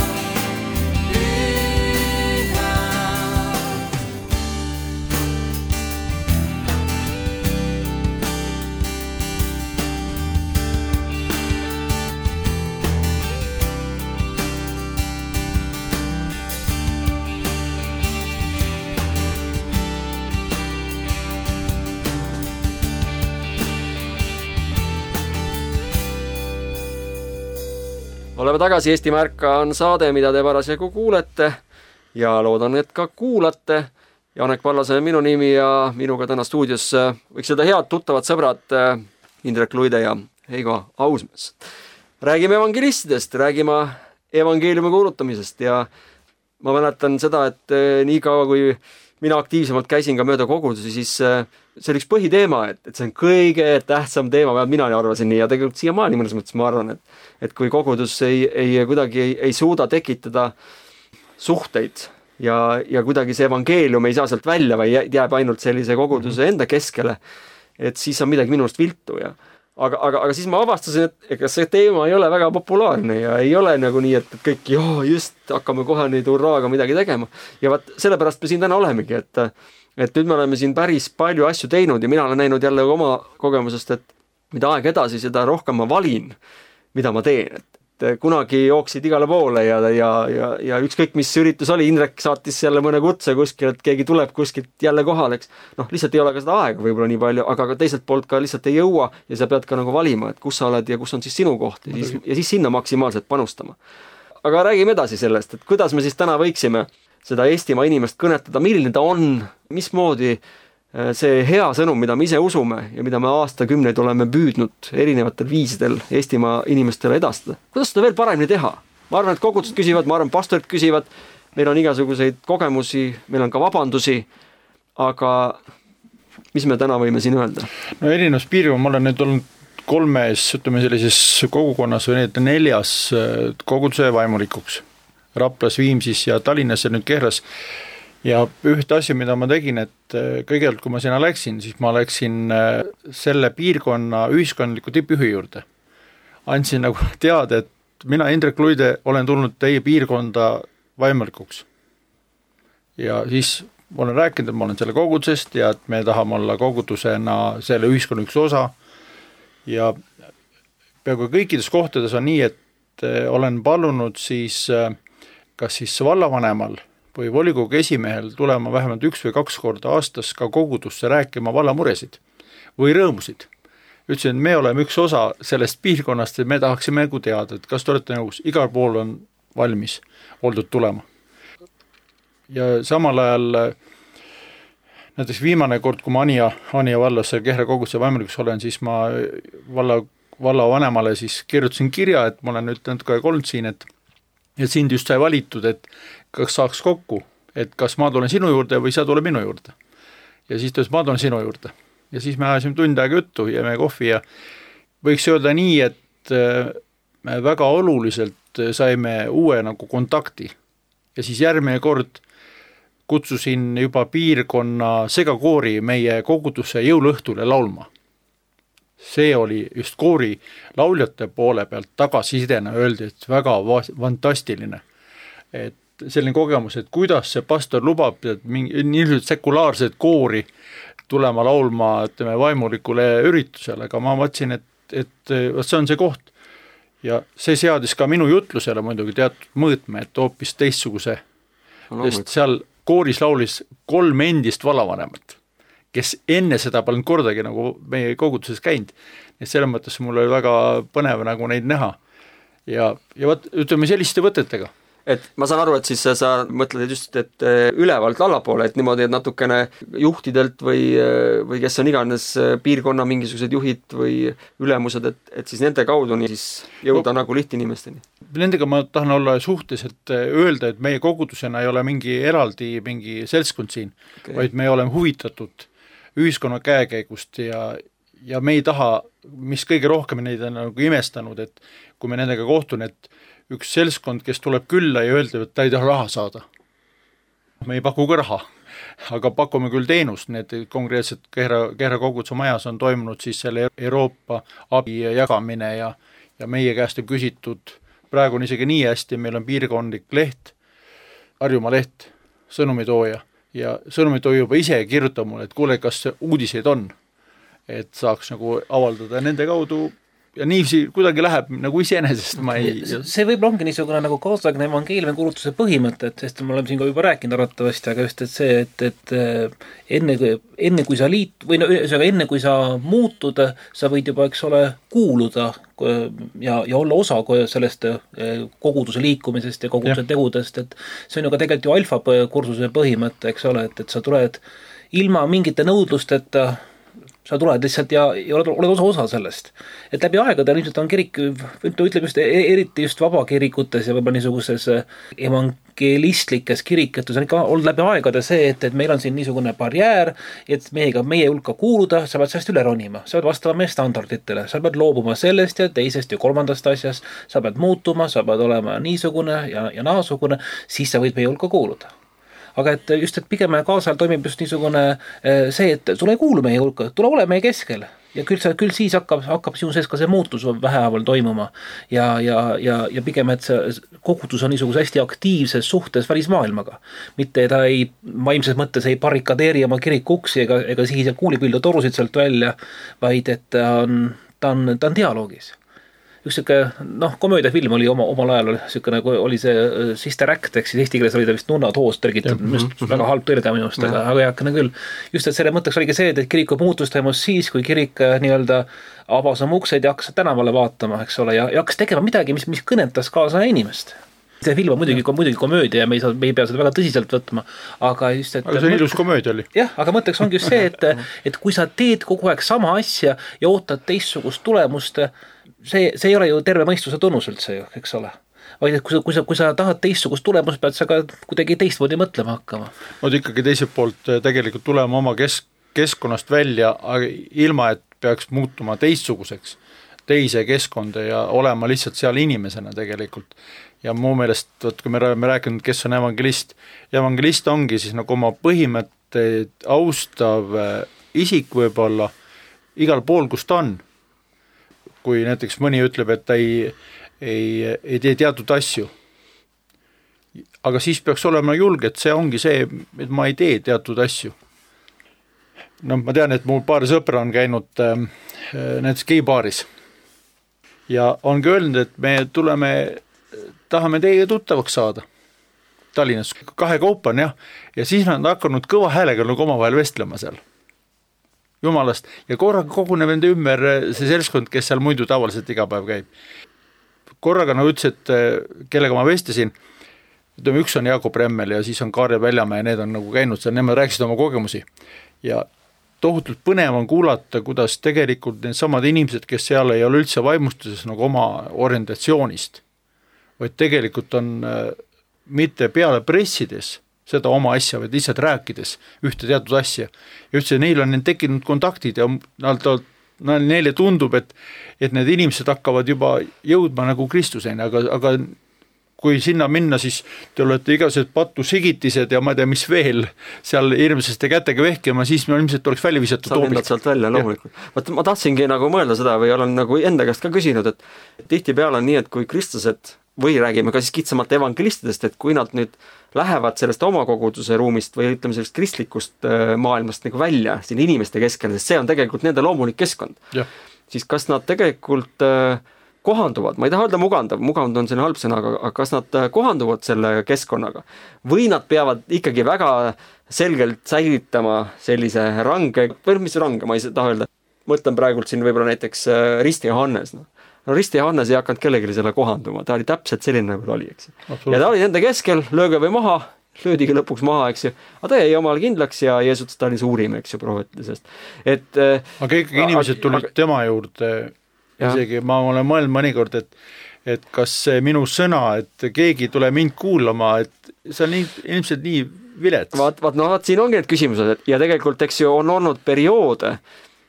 Oleme tagasi, Eestimaa Ärka on saade, mida te parasjagu kuulete ja loodan, et ka kuulate. Janek Pallas on minu nimi ja minuga täna stuudios võiks öelda head tuttavad sõbrad Indrek Luide ja Heigo Ausmees. Räägime evangelistidest, räägime evangeeliumi kuulutamisest ja ma mäletan seda, et nii kaua kui mina aktiivsemalt käisin ka mööda kogudusi, siis see oli üks põhiteema, et, et see on kõige tähtsam teema, vähemalt mina arvasin nii ja tegelikult siiamaani mõnes mõttes ma arvan, et, et kui kogudus ei, ei, kuidagi ei, ei suuda tekitada suhteid ja, ja kuidagi see evangeelium ei saa sealt välja või jääb ainult sellise koguduse enda keskele, et siis on midagi minust viltu ja aga, aga, aga siis ma avastasin, et ega see teema ei ole väga populaarne ja ei ole nagu nii, et kõik joo, just hakkame kohe nüüd hurraaga midagi tegema ja vaat sellepärast me siin täna olemegi, et et nüüd me oleme siin päris palju asju teinud ja mina olen näinud jälle oma kogemusest, et mida aeg edasi, seda rohkem ma valin, mida ma teen, et kunagi jooksid igale poole ja, ja, ja, ja ükskõik mis üritus oli, Indrek saatis jälle mõne kutse kuskil, et keegi tuleb kuskilt jälle kohale, eks. Noh, lihtsalt ei ole ka seda aega võib-olla nii palju, aga teiselt poolt ka lihtsalt ei jõua ja sa pead ka nagu valima, et kus sa oled ja kus on siis sinu koht ja siis, ja siis sinna maksimaalselt panustama. aga räägime edasi sellest, et kuidas me siis täna võiksime seda Eestimaa inimest kõnetada, milline ta on, mismoodi see hea sõnum, mida me ise usume ja mida me aastakümneid oleme püüdnud erinevatel viisidel Eestimaa inimestele edastada. Kuidas seda veel paremini teha? Ma arvan, et kogudused küsivad, ma arvan, pastorid küsivad, meil on igasuguseid kogemusi, meil on ka vabandusi, aga mis me täna võime siin öelda? No erinevus piirkond, ma olen nüüd olnud kolmes, ütleme sellises kogukonnas või need neljas koguduse vaimulikuks. Raplas, Viimsis ja Tallinnas ja nüüd Kehras. Ja ühte asja, mida ma tegin, et kõigepealt kui ma sinna läksin, siis ma läksin selle piirkonna ühiskondliku tippjuhi juurde. Andsin nagu teada, et mina, Indrek Luide, olen tulnud teie piirkonda vaimulikuks. Ja siis ma olen rääkinud, et ma olen selle kogudusest ja et me tahame olla kogudusena selle ühiskonna üks osa. Ja peaaegu kõikides kohtades on nii, et olen palunud siis kas siis vallavanemal või volikogu esimehel tulema vähemalt üks või kaks korda aastas ka kogudusse rääkima vallamuresid või rõõmusid. Ütlesin, et me oleme üks osa sellest piirkonnast ja me tahaksime nagu teada, et kas te olete nõus, igal pool on valmis oldud tulema. Ja samal ajal näiteks viimane kord, kui ma Anija, Anija vallas Kehra koguduse vaimulikuks olen, siis ma valla, vallavanemale siis kirjutasin kirja, et ma olen nüüd natuke olnud siin, et ja sind just sai valitud, et kas saaks kokku, et kas ma tulen sinu juurde või sa tule minu juurde. Ja siis tões, ma tulen sinu juurde. Ja siis me ajasime tund aega juttu ja me kohvi ja võiks öelda nii, et me väga oluliselt saime uue nagu kontakti. Ja siis järgmine kord kutsusin juba piirkonna segakoori meie kogudusse jõuluõhtule laulma. See oli just koori lauljate poole pealt tagasisidena öeldi, et väga fantastiline. Et selline kogemus, et kuidas see pastor lubab niisugused sekulaarset koori tulema laulma ütleme, vaimulikule üritusele, aga ma mõtlesin, et, et see on see koht. Ja see seadis ka minu jutlusele muidugi teatud mõõtme, et hoopis teistsuguse, no, sest seal kooris laulis kolm endist vallavanemat, kes enne seda polnud kordagi nagu meie koguduses käinud. Et selles mõttes mul oli väga põnev nagu neid näha. Ja, ja võt, ütleme selliste võtetega. Et ma saan aru, et siis sa mõtled just, et ülevalt allapoole, et niimoodi, et natukene juhtidelt või, või kes on iganes piirkonna mingisugused juhid või ülemused, et, et siis nende kaudu nii siis jõuda no, nagu lihtinimesteni. Nendega ma tahan olla suhtes, et öelda, et meie kogudusena ei ole mingi eraldi mingi seltskond siin, okay. Vaid me oleme huvitatud ühiskonna käekäigust ja, ja me ei taha, mis kõige rohkem neid on nagu imestanud, et kui me nendega kohtun, et üks seltskond, kes tuleb külla ja öelda, et ta ei taha raha saada. Me ei paku ka raha, aga pakume küll teenust, need konkreetselt Kehra, Kehra koguduse majas on toimunud siis selle Euroopa abi jagamine ja, ja meie käest on küsitud, praegu on isegi nii hästi, meil on piirkondlik leht, Harjumaa leht, sõnumitooja ja sõnumitooja juba ise kirjutab mulle, et kuule, kas uudiseid on, et saaks nagu avaldada nende kaudu ja nii kuidagi läheb nagu iseenesest ma ei... See võib-olla ongi niisugune nagu kaasaegne evangeeliumi kuulutuse põhimõte, et sest me oleme siin ka juba rääkinud arvatavasti, aga just, et see, et, et enne, enne kui sa liit... või no, enne kui sa muutud, sa võid juba, eks ole, kuuluda ja, ja olla osa sellest koguduse liikumisest ja koguduse ja. tegudest, et see on ju ka tegelikult ju alfa kursuse põhimõte, eks ole, et, et sa tuled ilma mingite nõudlusteta sa tuled lihtsalt ja, ja oled, oled osa, osa sellest. Et läbi aegade ilmselt on kirik, ütleb just, eriti just vabakirikutes ja võib-olla niisuguses evangelistlikes kiriketus on ikka olnud läbi aegade see, et, et meil on siin niisugune barjäär, et meiega meie hulka kuuluda, sa pead sellest üle ronima, sa pead vastama meie standarditele, sa pead loobuma sellest ja teisest ja kolmandast asjast, sa pead muutuma, sa pead olema niisugune ja, ja naasugune, siis sa võid meie hulka kuuluda. Aga et just, et pigem kaasal toimib just niisugune see, et tule ei kuulu meie hulka, tule ole meie keskel ja küll, sa, küll siis hakkab, hakkab sinu sees ka see muutus vähehaaval toimuma ja, ja, ja, ja pigem, et see kogudus on niisuguse hästi aktiivses suhtes välismaailmaga. Mitte ta ei, vaimses mõttes ei barrikadeeri oma kiriku uksi ega, ega siis kuulipildu torusid sealt välja, vaid et ta on, ta on, ta on dialoogis. Üks siuke, noh, komöödiafilm oli oma, omal ajal siuke nagu oli see Sister Act, ehk siis eesti keeles oli ta vist Nunnad hoost tõrgitud, just väga halb tõlge minust, aga, aga jakene küll. Just, et selle mõtteks oligi see, et kiriku muutus toimus siis, kui kirik nii-öelda avas oma uksed ja hakkas tänavale vaatama, eks ole, ja, ja hakkas tegema midagi, mis, mis kõnetas kaasa inimest. see film on muidugi, muidugi komöödia ja me ei, saa, me ei pea seda väga tõsiselt võtma, aga just, et aga see on ilus komöödia oli. Jah, aga mõtteks ongi just see, et, et kui sa teed kogu aeg sama asja ja ootad teistsugust tulemust, see, see ei ole ju terve mõistuse tunnus üldse ju, eks ole. Vaid et kui sa, kui sa, kui sa tahad teistsugust tulemust, pead sa ka kuidagi teistmoodi mõtlema hakkama. No ikkagi teiselt poolt tegelikult tulema oma kesk, keskkonnast välja, aga ilma, et peaks muutuma teistsuguseks, teise keskkonda ja olema lihtsalt seal inimesena tegelikult. Ja mu meelest, võt, kui me oleme rääkinud, kes on evangelist, evangelist ongi siis nagu oma põhimõtteid austav isik võib-olla igal pool, kus ta on. Kui näiteks mõni ütleb, et ta ei, ei, ei tee teatud asju, aga siis peaks olema julge, et see ongi see, et ma ei tee teatud asju. No ma tean, et mul paar sõpra on käinud äh, näiteks geibaaris ja ongi öelnud, et me tuleme tahame teiega tuttavaks saada Tallinnas, kahe kaupa on jah, ja siis nad on hakanud kõva häälega nagu omavahel vestlema seal Jumalast ja korraga koguneb enda ümber see seltskond, kes seal muidu tavaliselt iga päev käib. Korraga nagu ütles, et kellega ma vestlesin, ütleme, üks on Jakob Remmel ja siis on Kaarel Väljamäe ja need on nagu käinud seal, nemad rääkisid oma kogemusi ja tohutult põnev on kuulata, kuidas tegelikult need samad inimesed, kes seal ei ole üldse vaimustuses nagu oma orientatsioonist, vaid tegelikult on äh, mitte peale pressides seda oma asja, vaid lihtsalt rääkides ühte teatud asja. Ja üldse neil on tekkinud kontaktid ja nad, neile tundub, et, et need inimesed hakkavad juba jõudma nagu Kristuseni, aga, aga kui sinna minna, siis te olete igased patu sigitised ja ma ei tea, mis veel seal hirmseste kätega vehkima, siis me ilmselt oleks välja visatud toobik. Sa lendad sealt välja, loomulikult. Vaat ma tahtsingi nagu mõelda seda või olen nagu enda käest ka küsinud, et tihtipeale on nii, et kui kristlased või räägime ka siis kitsamalt evangelistidest, et kui nad nüüd lähevad sellest oma koguduse ruumist või ütleme sellest kristlikust maailmast nagu välja siin inimeste keskel, sest see on tegelikult nende loomulik keskkond, ja. Siis kas nad tegelikult kohanduvad, ma ei taha öelda mugandav, mugand on selline halb sõna, aga kas nad kohanduvad selle keskkonnaga või nad peavad ikkagi väga selgelt säilitama sellise range, või mis range, ma ei taha öelda, mõtlen praegult siin võib-olla näiteks Risti Johannes, no. No Risti Johannes ei hakanud kellelegi selle kohanduma, ta oli täpselt selline, nagu ta oli, eks. Ja ta oli nende keskel, lööge või maha, löödigi lõpuks maha, eks ju. Aga ta jäi omal kindlaks ja Jeesus ta oli suurim, eks ju, prohvetlisest. Et, aga ikkagi inimesed tulid aga, tema juurde, isegi ma olen mõelnud mõnikord, et, et kas see minu sõna, et keegi tuleb mind kuulama, et see on nii, ilmselt nii vilets. Vaat, vaat, no, vaat siin ongi need küsimused, et, ja tegelikult, eks ju, on olnud perioode,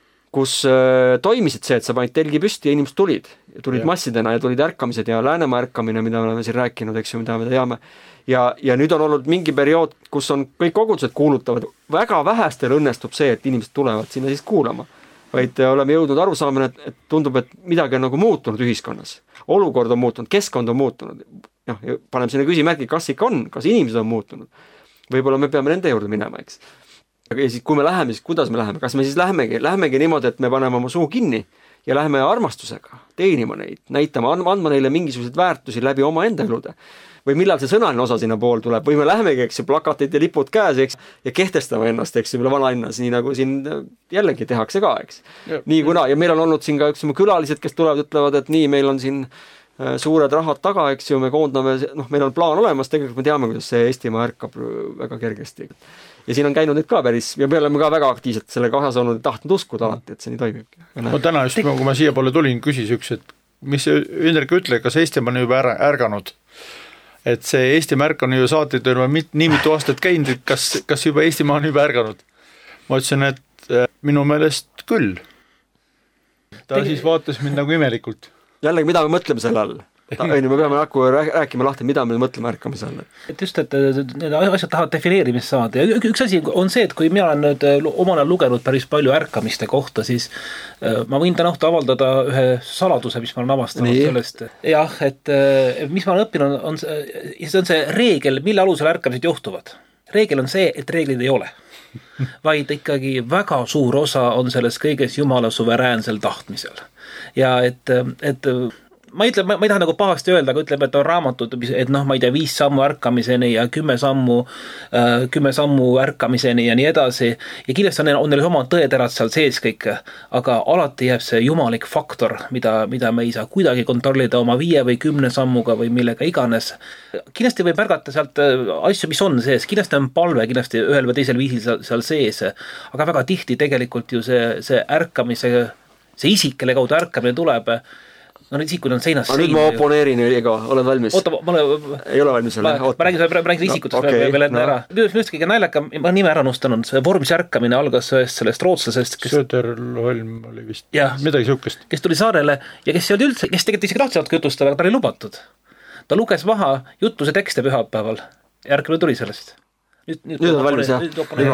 kus äh, toimisid see, et sa panid telgi püsti ja inimesed tulid. Tulid ja. Massidena ja tulid ärkamised ja Läänemaa ärkamine, mida me oleme siin rääkinud, eks ju, mida me teame. Ja, ja nüüd on olnud mingi periood, kus on kõik kogudused kuulutavad. Väga vähestel õnnestub see, et inimesed tulevad sinna siis kuulama. Vaid oleme jõudnud arusaamine, et, et tundub, et midagi on nagu muutunud ühiskonnas. Olukord on muutunud, keskkond on muutunud. Ja, paneme sinna küsimärgi, kas ikka on, kas inimesed on muutunud. Võib-olla me peame nende juurde minema, eks. Ja siis kui me läheme, siis kuidas me läheme? Kas me siis lähemegi, lähemegi niimoodi, et me paneme oma suu kinni ja läheme armastusega teenima neid, näitama, andma neile mingisuguseid väärtusi läbi oma enda elude? Või millal see sõnaline osa sinna pool tuleb? Või me lähemegi, eks, plakatid ja lipud käes, eks, ja kehtestame ennast, eks, vanalinnas, nii nagu siin jällegi tehakse ka, eks. Ja, nii kuna, ja meil on olnud siin ka üks külalised, kes tulevad, ütlevad, et nii, meil on siin suured rahad taga, eks ju, me koondame, noh, meil on plaan olemas, tegelikult me teame, kuidas see Eestimaa ärkab väga kergesti. Ja siin on käinud nüüd ka päris, ja me oleme ka väga aktiivselt selle kahas olnud ja tahtnud uskuda alati, et see nii toimib. Ma täna just, kui ma siia poole tulin, küsis üks, et mis see Ündrek ütle, kas Eestimaa on juba ärganud? Et see Eestimaa ärk on ju saateid nii mitu aastat käinud, et kas, kas juba Eestimaa on juba ärganud? Ma ütlesin, et minu meelest küll. Ta Tegi... siis vaatas mind nagu imelikult. Jällegi, mida me mõtleme selle all? Ta, me peame hakku rääkima lahti, mida me mõtleme ärkamise all. Et just, et need asjad tahavad defineerimist saada. Ja üks asi on see, et kui mina olen nüüd omal ajal lugenud päris palju ärkamiste kohta, siis ma võin täna õhtu avaldada ühe saladuse, mis ma olen avastanud Nii. sellest. Jah, et mis ma olen õppinud, on see, see on see reegel, mille alusel ärkamised juhtuvad. Reegel on see, et reeglid ei ole. Vaid ikkagi väga suur osa on selles kõiges Jumala suveräänsel tahtmisel. Ja et, et ma ei ütle, ma ei taha nagu pahasti öelda, aga ütleme, et on raamatud, et noh, ma ei tea, viis sammu ärkamiseni ja kümme sammu, kümme sammu ärkamiseni ja nii edasi. Ja kindlasti on, on neil oma tõeterad seal sees kõik, aga alati jääb see jumalik faktor, mida, mida me ei saa kuidagi kontrollida oma viie või kümne sammuga või millega iganes. Kindlasti võib märgata sealt asju, mis on sees, kindlasti on palve, kindlasti ühel või teisel viisil seal, seal sees, aga väga tihti tegelikult ju see, see ärkamise, see isik, kelle kaudu ärkamine tuleb, no need isikud on seinast seina. Nüüd ma oponeerin Ega, olen valmis. Oota, ma ole... Ei ole valmis selle. Ma, ma räägin, ma räägin isikutest no, okay, veel enne no. ära. Nüüd just kõige naljaka, ma nime ära unustanud, see vormis ärkamine algas ühest sellest rootslasest, kes... Söderholm oli vist, ja, midagi sihukest. Kes tuli saarele ja kes ei olnud üldse, kes tegelikult isegi tahtsid jutustada, aga ta oli lubatud. Ta luges maha jutuse tekste pühapäeval ja ärkamine tuli sellest. Nüüd, nüüd, nüüd on valmis, jah. Nüüd, nüüd,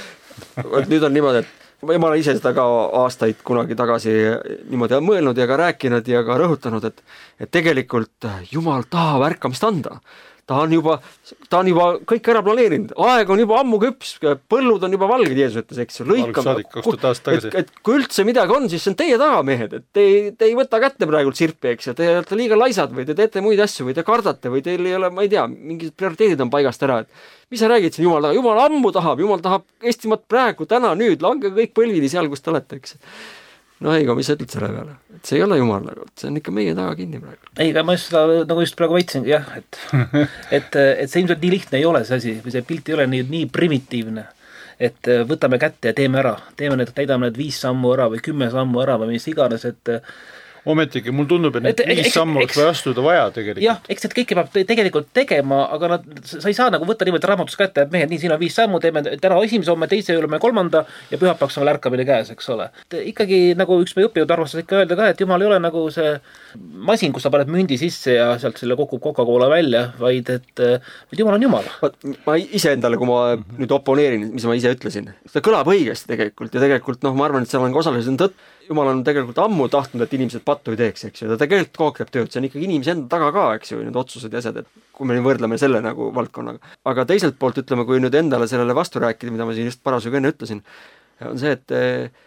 nüüd, nüüd on niimoodi, et ma olen ise seda ka aastaid kunagi tagasi niimoodi mõelnud ja ka rääkinud ja ka rõhutanud, et, et tegelikult Jumal tahab ärkamist anda. Ta on juba, ta on juba kõik ära planeerinud. Aeg on juba ammu küps, põllud on juba valged, Jeesus ütles, eks. Lõikab, et, et kui üldse midagi on, siis see on teie taga, mehed. Et te, te ei võta kätte praegult sirpi, eks. Ja te olete liiga laisad või te teete muid asju või te kardate või teil ei ole, ma ei tea, mingid prioriteedid on paigast ära. Et mis sa räägid siin Jumal taga? Jumal ammu tahab, Jumal tahab Eestimaad praegu, täna, nüüd, lange kõik põlvini seal, kus te olete, eks. No ei, mis sa ütled selle peale? Et see ei ole Jumal, see on ikka meie taga kinni praegu. Ei, aga ma just seda, nagu just praegu väitsin, jah, et, et, et see ilmselt nii lihtne ei ole see asi, või see pilt ei ole nii, nii primitiivne, et võtame kätte ja teeme ära, teeme need, täidame need viis sammu ära või kümme sammu ära või mis iganes, et ometigi, mul tundub, et need viis sammu oleks või astuda vaja tegelikult. Jah, eks et kõike peab tegelikult tegema, aga nad, sa ei saa nagu võtta niimoodi raamatus kätte, et mehed, nii, siin on viis sammu, teeme täna esimese, homme teise, üle kolmanda ja pühapäevaks on veel ärkamine käes, eks ole. Ikkagi nagu üks meie õppijad arvastas ikka öelda ka, et Jumal ei ole nagu see masin, kus sa paned mündi sisse ja sealt selle kokku Coca-Cola välja, vaid et, et Jumal on Jumal. Ma ise endale, kui ma nüüd oponeerin, mis ma ise ütlesin, seda kõlab õigesti tegelikult ja tegelikult, noh, ma arvan, et seal on ka osaliselt tõtt. Jumal on tegelikult ammu tahtnud, et inimesed pattu ei teeks, eks ju. Ta tegelikult kookab tööd, see on ikkagi inimese enda taga ka, eks ju, need otsused ja asjad, et kui me võrdleme selle nagu valdkonnaga. Aga teiselt poolt ütleme, kui nüüd endale sellele vastu rääkida, mida ma siin just parasjagu enne ütlesin, on see, et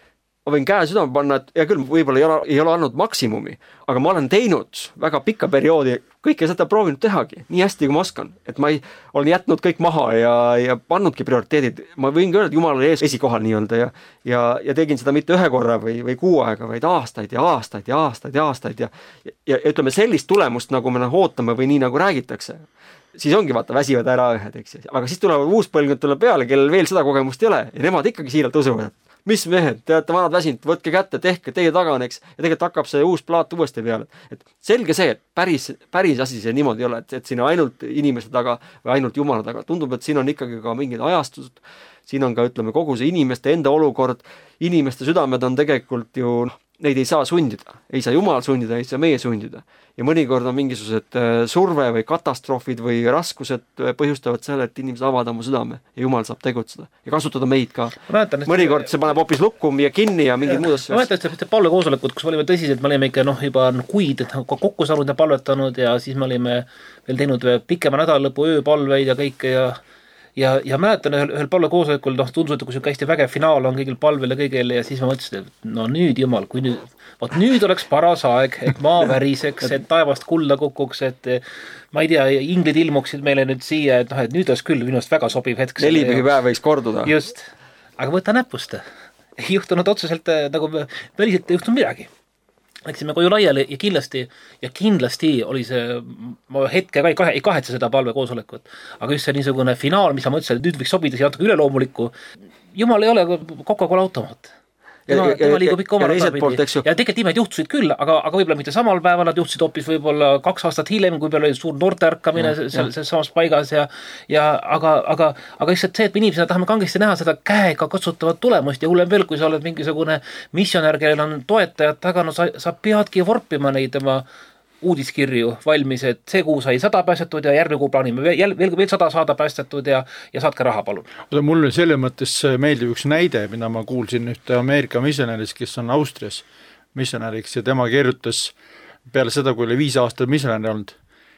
ma võin käe südame panna, et hea küll, võib-olla ei ole, ei ole andnud maksimumi, aga ma olen teinud väga pikka perioodi, kõike seda proovinud tehagi, nii hästi kui ma oskan, et ma ei, olen jätnud kõik maha ja, ja pannudki prioriteedid, ma võin ka öelda, et Jumal oli ees esikohal nii-öelda ja, ja, ja tegin seda mitte ühe korra või, või kuu aega, vaid aastaid ja aastaid ja aastaid ja aastaid ja, ja, ja ütleme sellist tulemust, nagu me ootame või nii nagu räägitakse, siis ongi vaata väsivad ära ühed, eks, aga siis tulevad uus põlvkond tuleb peale, kellel veel seda kogemust ei ole ja nemad ikkagi siiralt usuvad, mis mehed, te olete vanad väsinud, võtke kätte, tehke, teie taga on, eks, ja tegelikult hakkab see uus plaat uuesti peale. Et selge see, et päris, päris asi see niimoodi ei ole, et, et siin ainult inimeste taga või ainult Jumala taga. Tundub, et siin on ikkagi ka mingid ajastused, siin on ka, ütleme, kogu see inimeste enda olukord, inimeste südamed on tegelikult ju, noh, neid ei saa sundida, ei saa Jumal sundida, ei saa meie sundida. Ja mõnikord on mingisugused surve või katastroofid või raskused põhjustavad selle, et inimesed avavad oma südame ja Jumal saab tegutseda ja kasutada meid ka. Mäletan, mõnikord see paneb hoopis lukkum ja kinni ja mingid muud asjad. Ma mäletan, et palve koosolekud, kus olime tõsiselt, me olime ikka noh, juba kuid kokku saanud ja palvetanud ja siis me olime veel teinud pikema nädalalõpu ööpalveid ja kõike ja Ja, ja mäletan ühel, ühel palve koosolekul, noh, tundus, et kui see hästi vägev finaal on kõigil palvel ja kõigil ja siis ma mõtlesin, et no nüüd Jumal, kui nüüd, vaat nüüd oleks paras aeg, et maa väriseks, et taevast kulda kukuks, et ma ei tea, inglid ilmuksid meile nüüd siia, et noh, et nüüd oleks küll minust väga sobiv hetk. Nelipühipäev võiks korduda. Just, aga võta näpust. Ei juhtunud otseselt nagu väliselt ei juhtunud midagi. Läksime koju laiali ja kindlasti, ja kindlasti oli see, ma hetke ka ei, kahe, ei kahetse seda palve koosolekut, aga just see niisugune finaal, mis ma mõtlesin, et nüüd võiks sobida siia natuke üleloomulikku. Jumal ei ole Coca-Cola automaat. Tema, ja, tema liigub ikka oma ja, ja tegelikult imed juhtusid küll, aga, aga võib-olla mitte samal päeval, nad juhtusid hoopis võib-olla kaks aastat hiljem, kui peal oli suur noorteärkamine seal samas paigas ja, ja aga, aga, aga lihtsalt see, et me inimesena tahame kangesti näha seda käega katsutavat tulemust ja hullem veel, kui sa oled mingisugune missionär, kellel on toetajad taga, no sa, sa peadki vorpima neid tema uudiskirju valmis, et see kuu sai sada päästetud ja järgmine kuu plaanime veel, veel, veel sada saada päästetud ja, ja saad ka raha palun. Mulle selle mõttes meeldib üks näide, mida ma kuulsin ühte Ameerika missionäris, kes on Austrias missionäriks ja tema kirjutas peale seda, kui oli viis aastat missionäri olnud.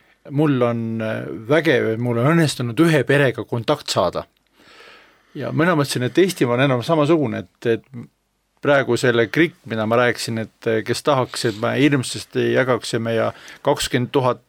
Mul on vägev, mul on õnnestunud ühe perega kontakt saada. Ja mina mõtlesin, et Eestimaa on enam samasugune, et, et praegu selle krikk, mida ma rääkisin, et kes tahaks, et me hirmsasti jagaksime ja kakskümmend tuhat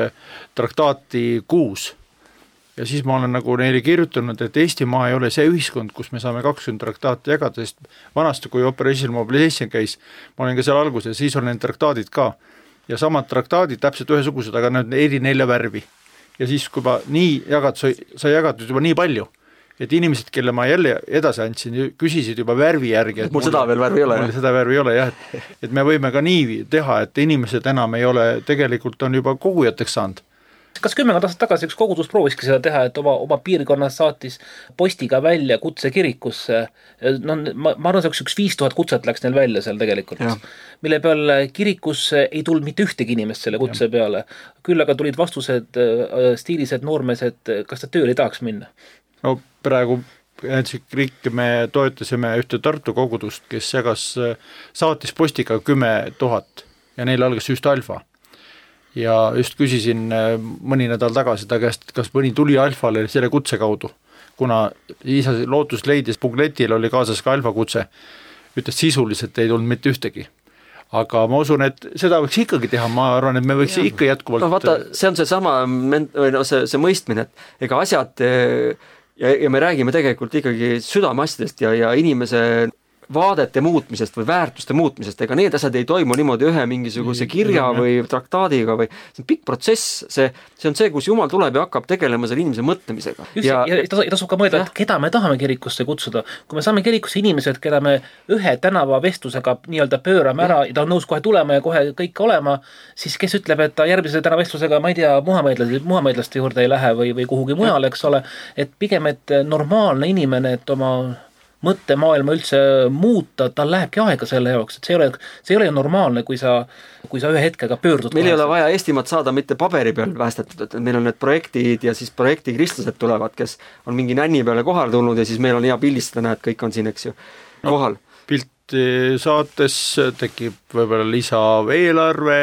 traktaati kuus. Ja siis ma olen nagu neile kirjutanud, et Eestimaa ei ole see ühiskond, kus me saame kakskümmend traktaati jagada, sest vanasti, kui Operation Mobilization käis, ma olin ka seal alguses, siis on need traktaadid ka. Ja samad traktaadid täpselt ühesugused, aga need eri nelja värvi. Ja siis, kui ma nii jagad, sa, sa jagatud juba nii palju, et inimesed, kelle ma jälle edasi andsin, küsisid juba värvi järgi. Et mul seda veel värvi ei ole. Mul seda värvi ei ole, jah. Et, et me võime ka nii teha, et inimesed enam ei ole, tegelikult on juba kogujateks saanud. Kas kümmekond aastat tagasi üks kogudus prooviski seda teha, et oma, oma piirkonnas saatis postiga välja kutse kirikusse, no ma, ma arvan, see üks viis tuhat kutset läks neil välja seal tegelikult, ja. Mille peal kirikusse ei tulnud mitte ühtegi inimest selle kutse ja. Peale, küll aga tulid vastused stiilis, et noormees, et kas ta tööl ei tahaks minna? No praegu kõik me toetasime ühte Tartu kogudust, kes jagas, saatis postiga kümme tuhat ja neil algas just alfa. Ja just küsisin mõni nädal tagasi ta käest, kas mõni tuli alfale selle kutse kaudu, kuna isa lootus leidis, Pugletil oli kaasas ka alfa kutse, ütles sisuliselt ei tulnud mitte ühtegi. Aga ma usun, et seda võiks ikkagi teha, ma arvan, et me võiks ja. Ikka jätkuvalt... No vaata, see on see sama, või no see, see mõistmine, et ega asjad ja, ja me räägime tegelikult ikkagi südameasjadest ja, ja inimese vaadete muutmisest või väärtuste muutmisest, ega need asjad ei toimu niimoodi ühe mingisuguse kirja või traktaadiga või see on pikk protsess, see, see on see, kus Jumal tuleb ja hakkab tegelema selle inimese mõtlemisega. Just, ja, ja tasub ka mõelda, et keda me tahame kirikusse kutsuda. Kui me saame kirikusse inimesed, keda me ühe tänava vestlusega nii-öelda pöörame ära ja ta on nõus kohe tulema ja kohe kõik olema, siis kes ütleb, et ta järgmise tänava vestlusega, ma ei tea, muhameedlaste juurde ei lähe või, või kuhugi mujal, eks ole, et pigem, et normaalne inimene, et oma mõttemaailma üldse muuta, tal lähebki aega selle jaoks, et see ei ole, see ei ole normaalne, kui sa, kui sa ühe hetkega pöördud. Meil ei ole vaja Eestimaad saada mitte paberi peal päästetud, et meil on need projektid ja siis projekti kristlased tulevad, kes on mingi nänni peale kohal tulnud ja siis meil on hea pildistada, näed, kõik on siin, eks ju, kohal. Pilti saates tekib võib-olla lisaveelarve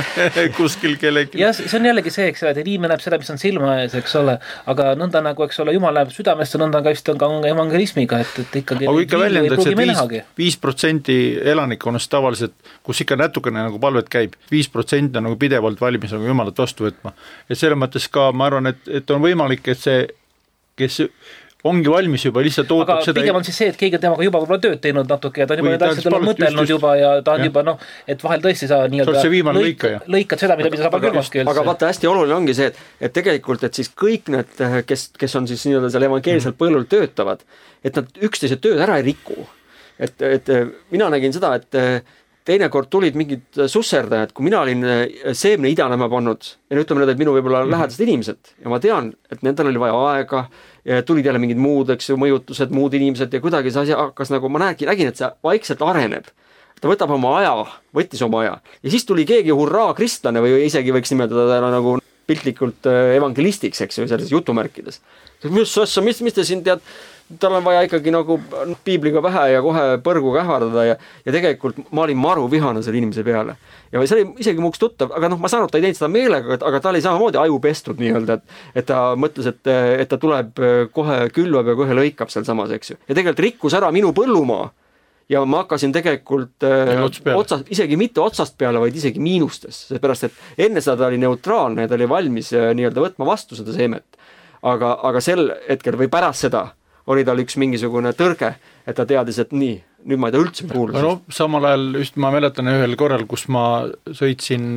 kuskil kellegi. Ja see on jällegi see, eks ole, et inimene näeb seda, mis on silma ees, eks ole, aga nõnda nagu, eks ole, Jumal läheb südamest ja nõnda ka vist on ka evangelismiga, et, et ikkagi aga ikka väljendaks, et viis protsenti elanikkonast tavaliselt, kus ikka natukene nagu palvet käib, viis protsenti on nagu pidevalt valmis nagu Jumalat vastu võtma. Ja selle mõttes ka ma arvan, et, et on võimalik, et see, kes ongi valmis juba, lihtsalt ootab aga seda. Aga pigem on siis see, et keegi temaga juba võib-olla tööd teinud natuke ja ta on juba need asjad on mõtelnud juba ja ta on ja. Juba noh, et vahel tõesti sa nii-öelda lõik, lõikad seda, mida, mida sa aga, külmaski üldse. Aga vaata, hästi oluline ongi see, et, et tegelikult, et siis kõik need, kes, kes on siis nii-öelda seal evangeelselt mm. põllul töötavad, et nad üksteise tööd ära ei riku. Et, et mina nägin seda, et teinekord tulid mingid susserdajad, kui mina olin seemne idanema pannud ja ütleme nüüd, et minu võib-olla mm. lähedased inimesed ja ma tean, et nendel oli vaja aega ja tulid jälle mingid muud, eks ju, mõjutused, muud inimesed ja kuidagi see asi hakkas nagu, ma nägin, nägin, et see vaikselt areneb. Ta võtab oma aja, võttis oma aja ja siis tuli keegi hurraa kristlane või isegi võiks nimetada nagu piltlikult evangelistiks, eks ju, selles jutumärkides. Mis, mis, mis te siin tead, tal on vaja ikkagi nagu piibliga vähe ja kohe põrguga ähvardada ja, ja tegelikult ma olin maru vihane selle inimese peale. Ja see oli isegi muuks tuttav, aga noh, ma saan aru, ta ei teinud seda meelega, aga ta oli samamoodi aju pestud nii-öelda, et, et ta mõtles, et, et ta tuleb kohe külvab ja kohe lõikab seal samas, eks ju. Ja tegelikult rikkus ära minu põllumaa ja ma hakkasin tegelikult otsast, isegi mitte otsast peale, vaid isegi miinustes, seepärast, et enne seda ta oli neutraalne ja ta oli valmis nii-öelda võtma vastu seda seemet. Aga, aga sel hetkel või pärast seda oli tal üks mingisugune tõrge, et ta teadis, et nii, nüüd ma ei ta üldse kuulda. No, samal ajal just ma mäletan ühel korral, kus ma sõitsin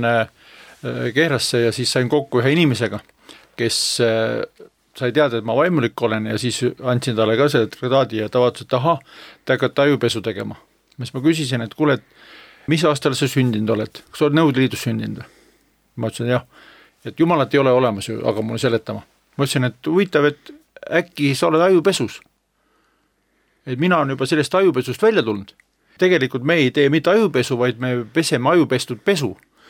Kehrasse ja siis sain kokku ühe inimesega, kes sai teada, et ma vaimulik olen ja siis andsin talle ka selle tradaadi ja ta vaatas, et aha, ta hakkad ajupesu tegema. Mis ma küsisin, et kuule, et mis aastal sa sündinud oled? Kas sa oled Nõukogude Liidus sündinud? Ma ütlesin, jah, et Jumalat ei ole olemas ju, aga mulle seletama. Ma ütlesin, et huvitav, et äkki sa oled ajupesus. Et mina on juba sellest ajupesust välja tulnud. Tegelikult me ei tee mitte ajupesu, vaid me peseme ajupestud pesu.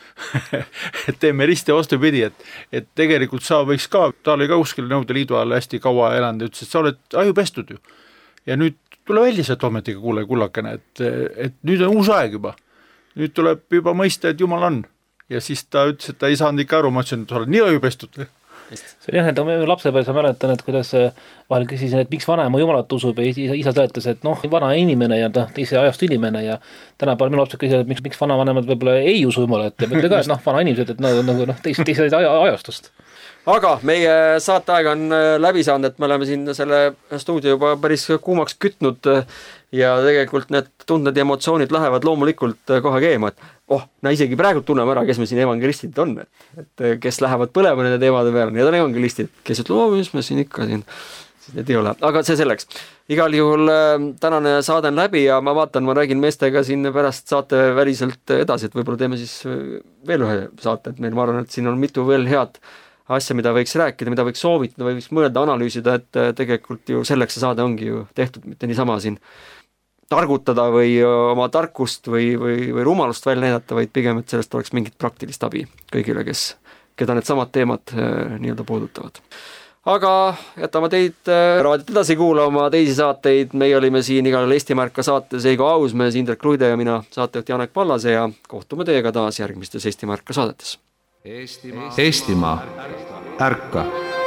et teeme risti vastupidi, et, et tegelikult sa võiks ka, ta oli ka kuskil Nõukogude Liidu ajal hästi kaua elanud ja ütles, et sa oled ajupestud ju. Ja nüüd tule välja sealt ometiga kuule kullakene, et, et nüüd on uus aeg juba. Nüüd tuleb juba mõista, et Jumal on. Ja siis ta ütles, et ta ei saanud ikka aru, ma ütlesin, et sa oled nii ajupestud. see jah, et lapsepäev sa mäletan, et kuidas vahel küsisin, et miks vanaema jumalat usub ja isa, isa seletas, et noh, vana inimene ja noh, teise ajast inimene ja tänapäeval minu lapsed küsivad, et miks, miks vanavanemad võib-olla ei usu jumalat ja mõtle ka, et noh, vana inimesed, et nagu, nagu noh, teise, teise ajastust. Aga meie saateaeg on läbi saanud, et me oleme siin selle stuudio juba päris kuumaks kütnud ja tegelikult need tunded ja emotsioonid lähevad loomulikult kohe keema, et oh, no isegi praegu tunneme ära, kes me siin evangelistid on, et, et kes lähevad põlema nende teemade peale, need on evangelistid, kes ütlevad, oh, mis me siin ikka siin, siis need ei ole, aga see selleks. Igal juhul tänane saade on läbi ja ma vaatan, ma räägin meestega siin pärast saate väliselt edasi, et võib-olla teeme siis veel ühe saate, et meil ma arvan, et siin on mitu veel head asja, mida võiks rääkida, mida võiks soovitada või võiks mõelda, analüüsida, et tegelikult ju selleks see saade ongi ju tehtud, mitte niisama siin targutada või oma tarkust või, või, või rumalust välja näidata, vaid pigem, et sellest oleks mingit praktilist abi kõigile, kes, keda need samad teemad nii-öelda puudutavad. Aga jätame teid raadiot edasi kuulama teisi saateid, meie olime siin igal Eesti Märka saates Eigo Ausmees, Indrek Luide ja mina, saatejuht Janek Pallase ja kohtume teiega taas järgmistes Eesti Märka saadetes. Eestimaa, Eestimaa, ärka!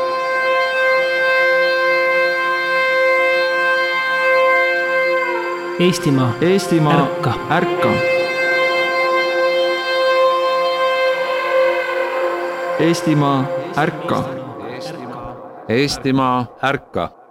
Eestimaa, Eestimaa, ärka, ärka. Eestimaa, ärka. Eestimaa, ärka!